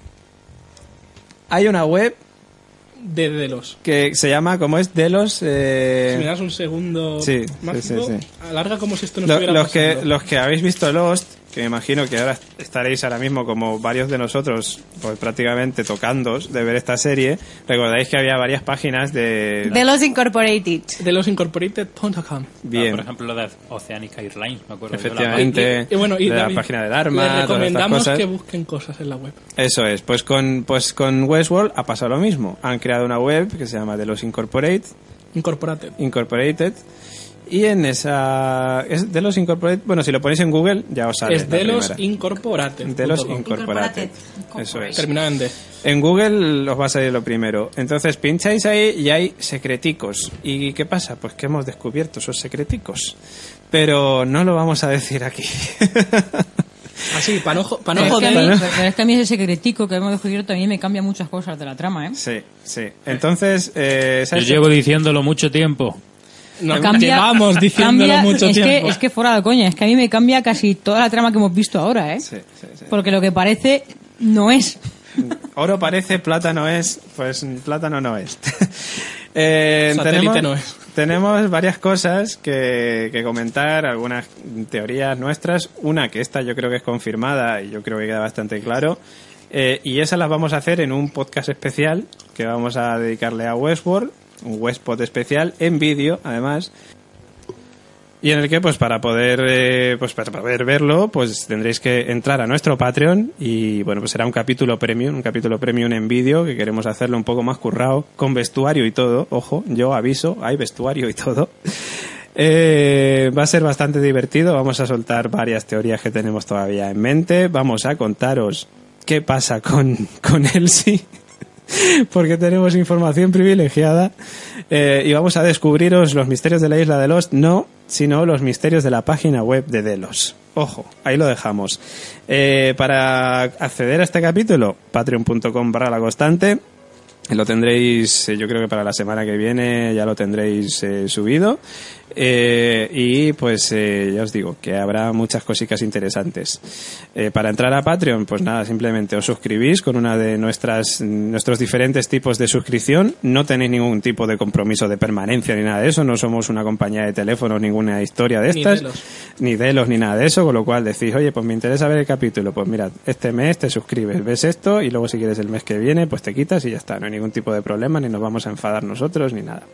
Hay una web De Delos. que se llama, ¿cómo es? Delos... Eh... Si me das un segundo Sí, máximo, sí, sí, sí. alarga como si esto no Lo- estuviera los, que, pasando. los que habéis visto Lost, que me imagino que ahora estaréis ahora mismo como varios de nosotros, pues prácticamente tocándos de ver esta serie, recordáis que había varias páginas de... De los Incorporated. Delosincorporated punto com. Bien, Por ejemplo, lo de Oceanic Airlines, me acuerdo. yo, la- efectivamente, Y, y bueno, y de la David, página de Dharma, les todas estas recomendamos cosas. que busquen cosas en la web. Eso es, pues con, pues con Westworld ha pasado lo mismo. Han creado una web que se llama The Los Incorporated, Incorporated. Incorporated, y en esa... Es The Los Incorporated, bueno, si lo ponéis en Google ya os sale Es la Delos primera. Incorporated. De los punto com. Incorporated. Eso es. Terminado en D. En Google os va a salir lo primero. Entonces pincháis ahí y hay secreticos. ¿Y qué pasa? Pues que hemos descubierto esos secreticos. Pero no lo vamos a decir aquí. Así, para no, jo- pa' no Pero es, que a joder. mí, pero es que a mí ese secretico que hemos descubierto a mí me cambia muchas cosas de la trama, ¿eh? Sí, sí. Entonces, eh, Yo ¿sabes? llevo diciéndolo mucho tiempo. No, Cambia- llevamos diciéndolo cambia- mucho es tiempo. Que, es que fuera de coña, es que a mí me cambia casi toda la trama que hemos visto ahora, ¿eh? Sí, sí, sí. Porque lo que parece no es. Oro parece, plata no es. Pues plátano no es. Eh, Satélite tenemos, no es. tenemos varias cosas que, que comentar, algunas teorías nuestras. Una que esta yo creo que es confirmada y yo creo que queda bastante claro. Eh, y esas las vamos a hacer en un podcast especial que vamos a dedicarle a Westworld, un Westpod especial en vídeo, además. Y en el que, pues para poder eh, pues para poder verlo, pues tendréis que entrar a nuestro Patreon y, bueno, pues será un capítulo premium, un capítulo premium en vídeo, que queremos hacerlo un poco más currado, con vestuario y todo. Ojo, yo aviso, hay vestuario y todo. Eh, va a ser bastante divertido, vamos a soltar varias teorías que tenemos todavía en mente, vamos a contaros qué pasa con, con Elsie. porque tenemos información privilegiada eh, y vamos a descubriros los misterios de la isla de Lost, no, sino los misterios de la página web de Delos. Ojo, ahí lo dejamos. Eh, para acceder a este capítulo, patreon punto com barra la constante. Lo tendréis, eh, yo creo que para la semana que viene ya lo tendréis eh, subido. Eh, y pues eh, ya os digo que habrá muchas cositas interesantes. Eh, para entrar a Patreon, pues nada, simplemente os suscribís con una de nuestras nuestros diferentes tipos de suscripción. No tenéis ningún tipo de compromiso de permanencia ni nada de eso. No somos una compañía de teléfonos, ninguna historia de estas. Ni Delos. Ni Delos, ni nada de eso. Con lo cual decís, oye, pues me interesa ver el capítulo. Pues mira, este mes te suscribes, ves esto y luego si quieres el mes que viene, pues te quitas y ya está. No hay ningún tipo de problema, ni nos vamos a enfadar nosotros, ni nada.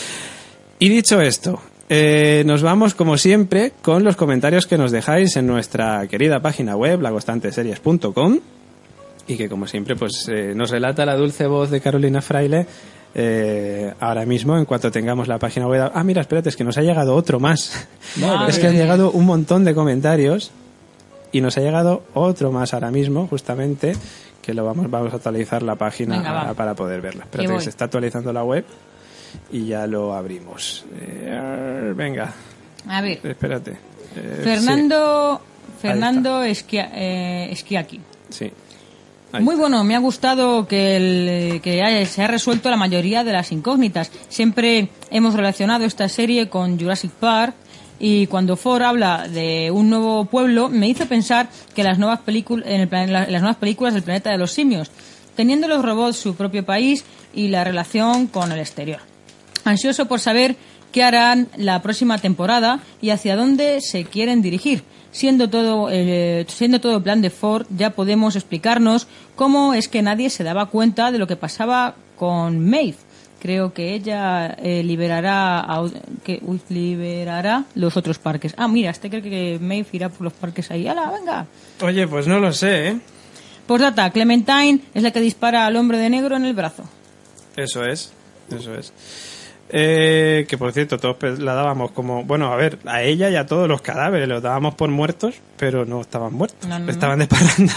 Y dicho esto, Eh, nos vamos, como siempre, con los comentarios que nos dejáis en nuestra querida página web, la constante series punto com, y que, como siempre, pues eh, nos relata la dulce voz de Carolina Fraile eh, ahora mismo, en cuanto tengamos la página web. Ah, mira, espérate, es que nos ha llegado otro más. Vale. Es que han llegado un montón de comentarios y nos ha llegado otro más ahora mismo, justamente, que lo vamos, vamos a actualizar la página. Venga, a, para poder verla. Espérate, que se está actualizando la web. Y ya lo abrimos. Eh, venga. A ver. Espérate. Eh, Fernando sí. Fernando Esquia, eh, Esquiaki. Sí. Ahí Muy está. Bueno, me ha gustado que, el, que haya, se ha resuelto la mayoría de las incógnitas. Siempre hemos relacionado esta serie con Jurassic Park y cuando Ford habla de un nuevo pueblo me hizo pensar que las nuevas, películas, en el, las nuevas películas del planeta de los simios, teniendo los robots su propio país y la relación con el exterior. Ansioso por saber qué harán la próxima temporada y hacia dónde se quieren dirigir. Siendo todo el, siendo todo el plan de Ford, ya podemos explicarnos cómo es que nadie se daba cuenta de lo que pasaba con Maeve. Creo que ella eh, liberará a, que uy, liberará los otros parques. Ah, mira, este cree que Maeve irá por los parques ahí. ¡Hala, venga! Oye, pues no lo sé, ¿eh? Postdata, Clementine es la que dispara al hombre de negro en el brazo. Eso es, eso es. Eh, que por cierto, todos la dábamos como... Bueno, a ver, a ella y a todos los cadáveres los dábamos por muertos, pero no estaban muertos, no, no, estaban de parranda.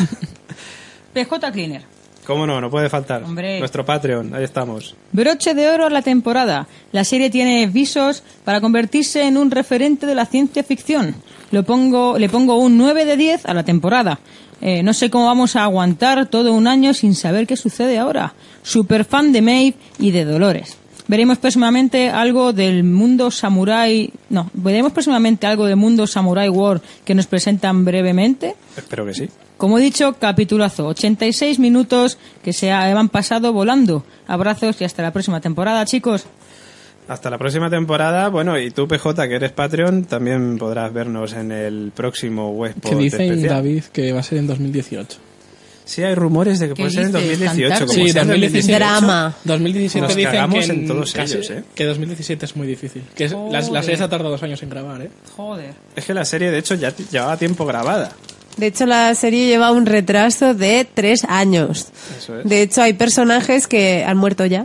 P J Cleaner. ¿Cómo no? No puede faltar. Hombre. Nuestro Patreon, ahí estamos. Broche de oro a la temporada. La serie tiene visos para convertirse en un referente de la ciencia ficción. Lo pongo, le pongo un nueve de diez a la temporada. Eh, no sé cómo vamos a aguantar todo un año sin saber qué sucede ahora. Super fan de Maeve y de Dolores. Veremos próximamente algo del mundo samurai... No, veremos próximamente algo del mundo Samurai World que nos presentan brevemente. Espero que sí. Como he dicho, capitulazo. ochenta y seis minutos que se han pasado volando. Abrazos y hasta la próxima temporada, chicos. Hasta la próxima temporada. Bueno, y tú, P J, que eres Patreon, también podrás vernos en el próximo Westpod especial. Que dice David especial. Que va a ser en dos mil dieciocho. Sí, hay rumores de que puede ser en dos mil dieciocho. Como sí, dos mil diecisiete. Drama. dos mil diecisiete Nos dicen cagamos que en todos casi, ellos, ¿eh? Que dos mil diecisiete es muy difícil. Que es, la, la serie se ha tardado dos años en grabar, ¿eh? Joder. Es que la serie, de hecho, ya llevaba tiempo grabada. De hecho, la serie lleva un retraso de tres años. Eso es. De hecho, hay personajes que han muerto ya.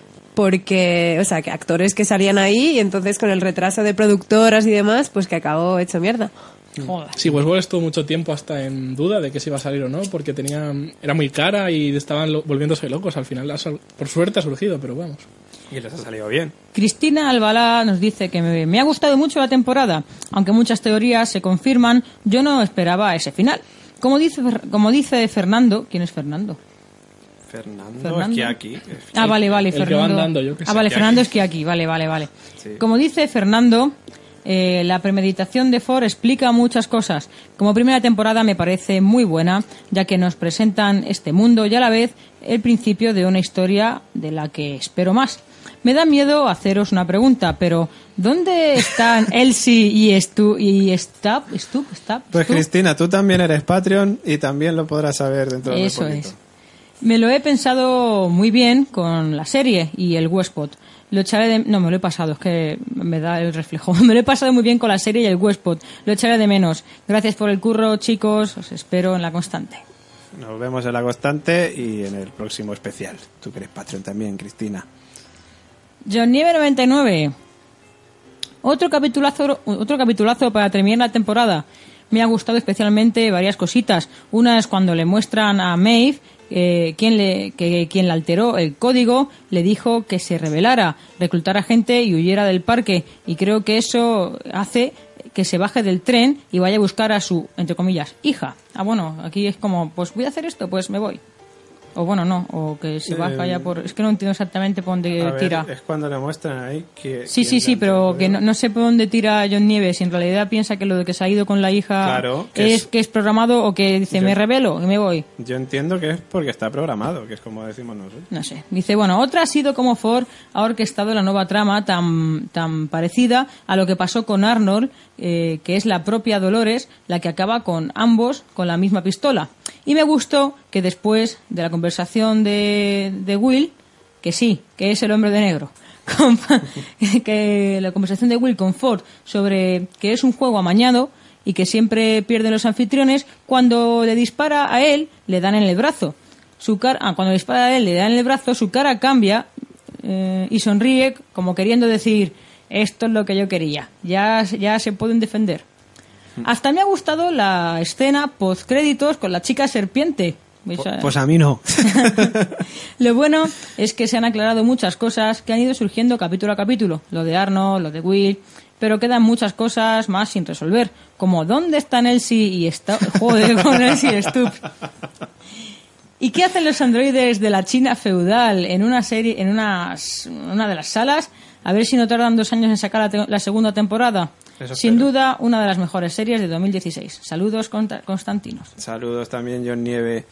Porque, o sea, que actores que salían ahí y entonces con el retraso de productoras y demás, pues que acabó hecho mierda. Joder. Sí, Westworld estuvo mucho tiempo hasta en duda de que si iba a salir o no, porque tenía era muy cara y estaban lo, volviéndose locos. Al final, por suerte ha surgido, pero vamos. Y les ha salido bien. Cristina Albalá nos dice que me, me ha gustado mucho la temporada, aunque muchas teorías se confirman, yo no esperaba ese final. Como dice, como dice Fernando, ¿quién es Fernando? Fernando, Fernando. Esquiaki. Ah, vale, vale, el Fernando. Que va andando, yo que sé. Ah, vale, Fernando Esquiaki, vale, vale, vale. Sí. Como dice Fernando, eh, la premeditación de Ford explica muchas cosas. Como primera temporada me parece muy buena, ya que nos presentan este mundo y a la vez el principio de una historia de la que espero más. Me da miedo haceros una pregunta, pero ¿dónde están Elsie y Stu y Stab? ¿Stub? ¿Stab? Pues ¿Stub? Cristina, tú también eres Patreon y también lo podrás saber dentro de Eso un poquito. es. Me lo he pensado muy bien con la serie y el Westpod. Lo echaré de... No, me lo he pasado, es que me da el reflejo. Me lo he pasado muy bien con la serie y el Westpod. Lo echaré de menos. Gracias por el curro, chicos. Os espero en la constante. Nos vemos en la constante y en el próximo especial. Tú que eres Patreon también, Cristina. John Nieve noventa y nueve. Otro capitulazo, otro capitulazo para terminar la temporada. Me ha gustado especialmente varias cositas. Una es cuando le muestran a Maeve eh, quien, le, que quien le alteró el código le dijo que se rebelara, reclutara gente y huyera del parque. Y creo que eso hace que se baje del tren y vaya a buscar a su, entre comillas, hija. Ah, bueno, aquí es como, pues voy a hacer esto, pues me voy. O bueno, no, o que se baja Eh, ya por... Es que no entiendo exactamente por dónde A ver, tira. es cuando le muestran ahí que... Sí, sí, sí, pero que no, no sé por dónde tira John Nieves. Si en realidad piensa que lo de que se ha ido con la hija Claro, que es, es- que es programado o que dice, Yo- me rebelo y me voy. Yo entiendo que es porque está programado, que es como decimos nosotros. No sé. Dice, bueno, otra ha sido como Ford ha orquestado la nueva trama tan, tan parecida a lo que pasó con Arnold, eh, que es la propia Dolores la que acaba con ambos con la misma pistola. Y me gustó que después de la conversación de, de Will, que sí, que es el hombre de negro, con- que la conversación de Will con Ford sobre que es un juego amañado y que siempre pierden los anfitriones, cuando le dispara a él, le dan en el brazo. Su cara, ah, cuando le dispara a él, le dan en el brazo, su cara cambia eh, y sonríe como queriendo decir, esto es lo que yo quería, ya, ya se pueden defender. Hasta me ha gustado la escena post créditos con la chica serpiente. Pues a mí no. Lo bueno es que se han aclarado muchas cosas que han ido surgiendo capítulo a capítulo. Lo de Arnold, lo de Will, pero quedan muchas cosas más sin resolver. Como ¿dónde están Elsie y Stu? Joder, con Elsie y Stubbs. ¿Y qué hacen los androides de la China feudal en una serie, en unas, una de las salas? A ver si no tardan dos años en sacar la, te- la segunda temporada. Eso Sin espero. duda, una de las mejores series de dos mil dieciséis. Saludos, Conta- Constantinos. Saludos también, John Nieve.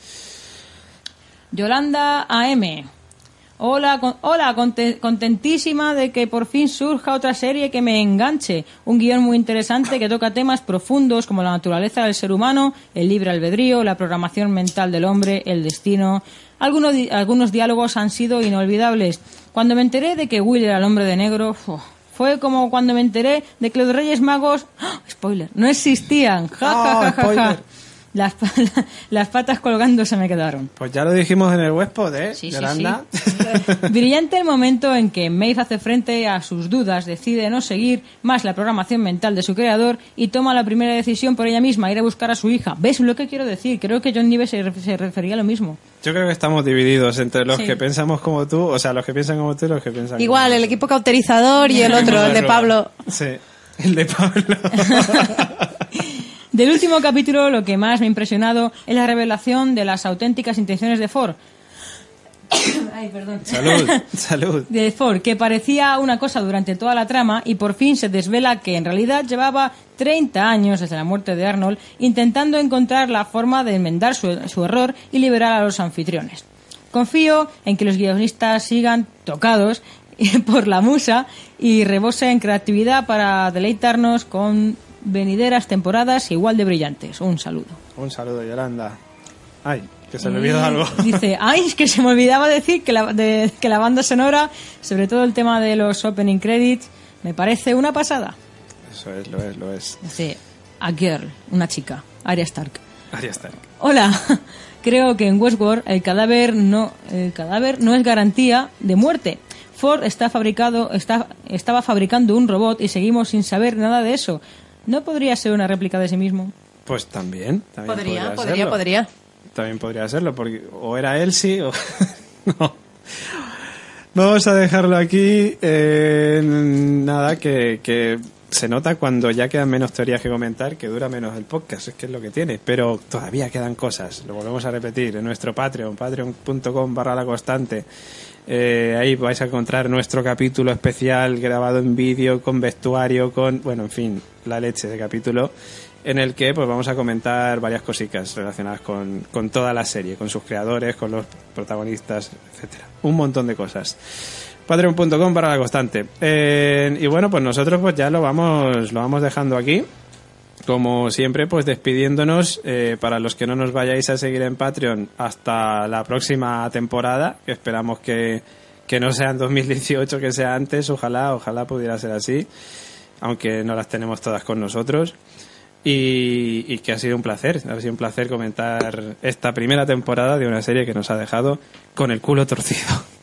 Yolanda A M. Hola, con- hola, conte- contentísima de que por fin surja otra serie que me enganche. Un guión muy interesante que toca temas profundos como la naturaleza del ser humano, el libre albedrío, la programación mental del hombre, el destino. Algunos, di- algunos diálogos han sido inolvidables. Cuando me enteré de que Will era el hombre de negro, fu, fue como cuando me enteré de que los Reyes Magos, ¡ah! Spoiler, no existían. Ja, ja, Oh, ja, ja, ja. spoiler. Las, pa- las patas colgando se me quedaron. Pues ya lo dijimos en el Westpod, ¿eh, Sí, sí, Yolanda? sí. Brillante el momento en que Maeve hace frente a sus dudas, decide no seguir más la programación mental de su creador y toma la primera decisión por ella misma, ir a buscar a su hija. ¿Ves lo que quiero decir? Creo que John Nieves se, ref- se refería a lo mismo. Yo creo que estamos divididos entre los Sí. que pensamos como tú, o sea, los que piensan como tú y los que piensan Igual, como el equipo cauterizador y el otro, el de Pablo. Sí, el de Pablo. Del último capítulo, lo que más me ha impresionado es la revelación de las auténticas intenciones de Ford. Ay, perdón. Salud, salud. De Ford, que parecía una cosa durante toda la trama y por fin se desvela que en realidad llevaba treinta años desde la muerte de Arnold intentando encontrar la forma de enmendar su, su error y liberar a los anfitriones. Confío en que los guionistas sigan tocados por la musa y rebosen creatividad para deleitarnos con venideras temporadas igual de brillantes. Un saludo. Un saludo, Yolanda. Ay, que se me olvidó Y algo. Dice, ay, es que se me olvidaba decir que la, de- que la banda sonora, sobre todo el tema de los opening credits, me parece una pasada. Eso es, lo es, lo es. Dice, a girl, una chica, Arya Stark. Ahí está. Hola, creo que en Westworld el cadáver no, el cadáver no es garantía de muerte. Ford está fabricado, está, estaba fabricando un robot y seguimos sin saber nada de eso. ¿No podría ser una réplica de sí mismo? Pues también, también Podría, podría, podría, serlo. podría. También podría serlo, porque o era Elsie o... no. Vamos a dejarlo aquí. Eh, nada, que, que se nota cuando ya quedan menos teorías que comentar, que dura menos el podcast, es que es lo que tiene. Pero todavía quedan cosas, lo volvemos a repetir, en nuestro Patreon, patreon punto com barra la constante. Eh, ahí vais a encontrar nuestro capítulo especial grabado en vídeo, con vestuario, con, bueno, en fin, la leche de capítulo, en el que pues vamos a comentar varias cositas relacionadas con, con toda la serie, con sus creadores, con los protagonistas, etcétera. Un montón de cosas. patreon punto com barra la constante. Eh, y bueno, pues nosotros pues ya lo vamos, lo vamos dejando aquí. Como siempre, pues despidiéndonos, eh, para los que no nos vayáis a seguir en Patreon, hasta la próxima temporada, que esperamos que, que no sea en dos mil dieciocho, que sea antes, ojalá, ojalá pudiera ser así, aunque no las tenemos todas con nosotros. Y, y que ha sido un placer, ha sido un placer comentar esta primera temporada de una serie que nos ha dejado con el culo torcido.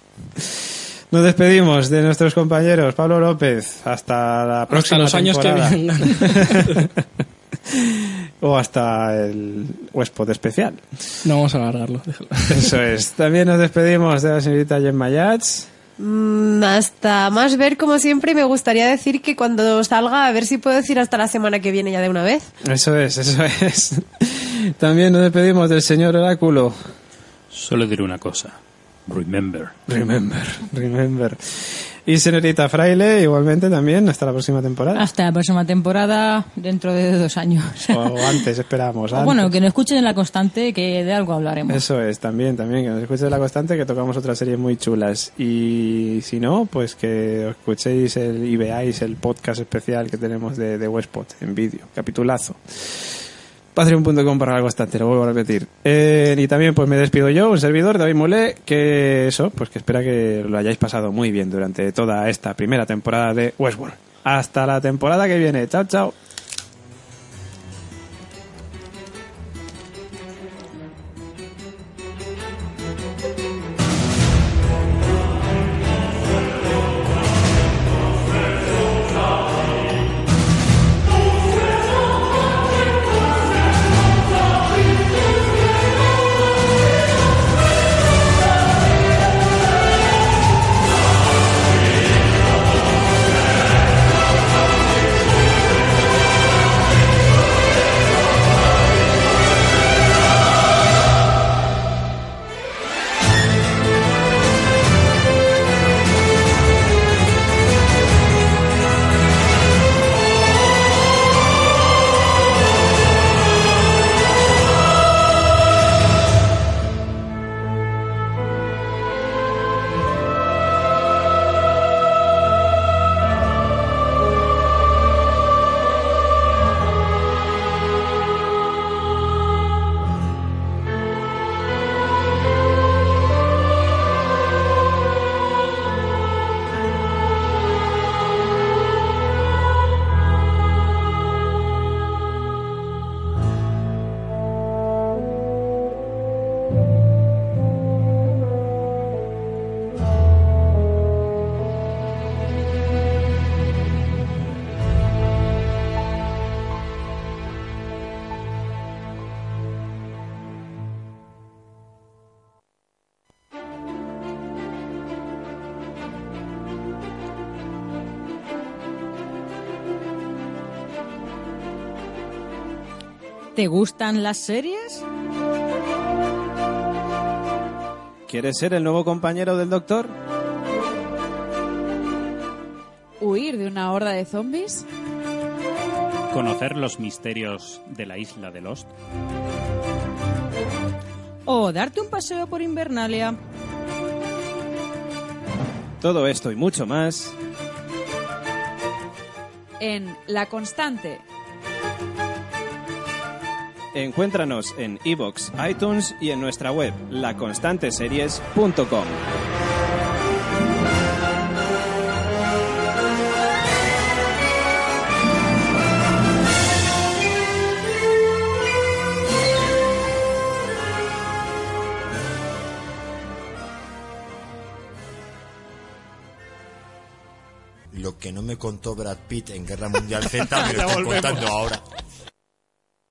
Nos despedimos de nuestros compañeros. Pablo López, hasta la próxima Hasta los años que temporada. vengan. o hasta el Westpod especial. No vamos a alargarlo. Déjalo. Eso es. También nos despedimos de la señorita Gemma Yats. Mm, hasta más ver, como siempre, y me gustaría decir que cuando salga, a ver si puedo decir hasta la semana que viene ya de una vez. Eso es, eso es. También nos despedimos del señor Oráculo. Solo diré una cosa. Remember. Remember, remember. Y señorita Fraile, igualmente también, hasta la próxima temporada. Hasta la próxima temporada, dentro de dos años. O antes, esperamos. O Antes. bueno, que nos escuchen en La Constante, que de algo hablaremos. Eso es, también, también, que nos escuchéis La Constante, que tocamos otras series muy chulas. Y si no, pues que os escuchéis el, y veáis el podcast especial que tenemos de, de Westpod en vídeo, capitulazo. patreon punto com para La Constante, lo vuelvo a repetir. Eh, y también pues me despido yo, un servidor, David Mulé, que eso, pues que espera que lo hayáis pasado muy bien durante toda esta primera temporada de Westworld. Hasta la temporada que viene. Chao, chao. ¿Te gustan las series? ¿Quieres ser el nuevo compañero del Doctor? ¿Huir de una horda de zombies? ¿Conocer los misterios de la isla de Lost? ¿O darte un paseo por Invernalia? Todo esto y mucho más En La Constante. encuéntranos en iVoox, iTunes y en nuestra web la constante series punto com. Lo que no me contó Brad Pitt en Guerra Mundial Z me lo estoy contando ahora.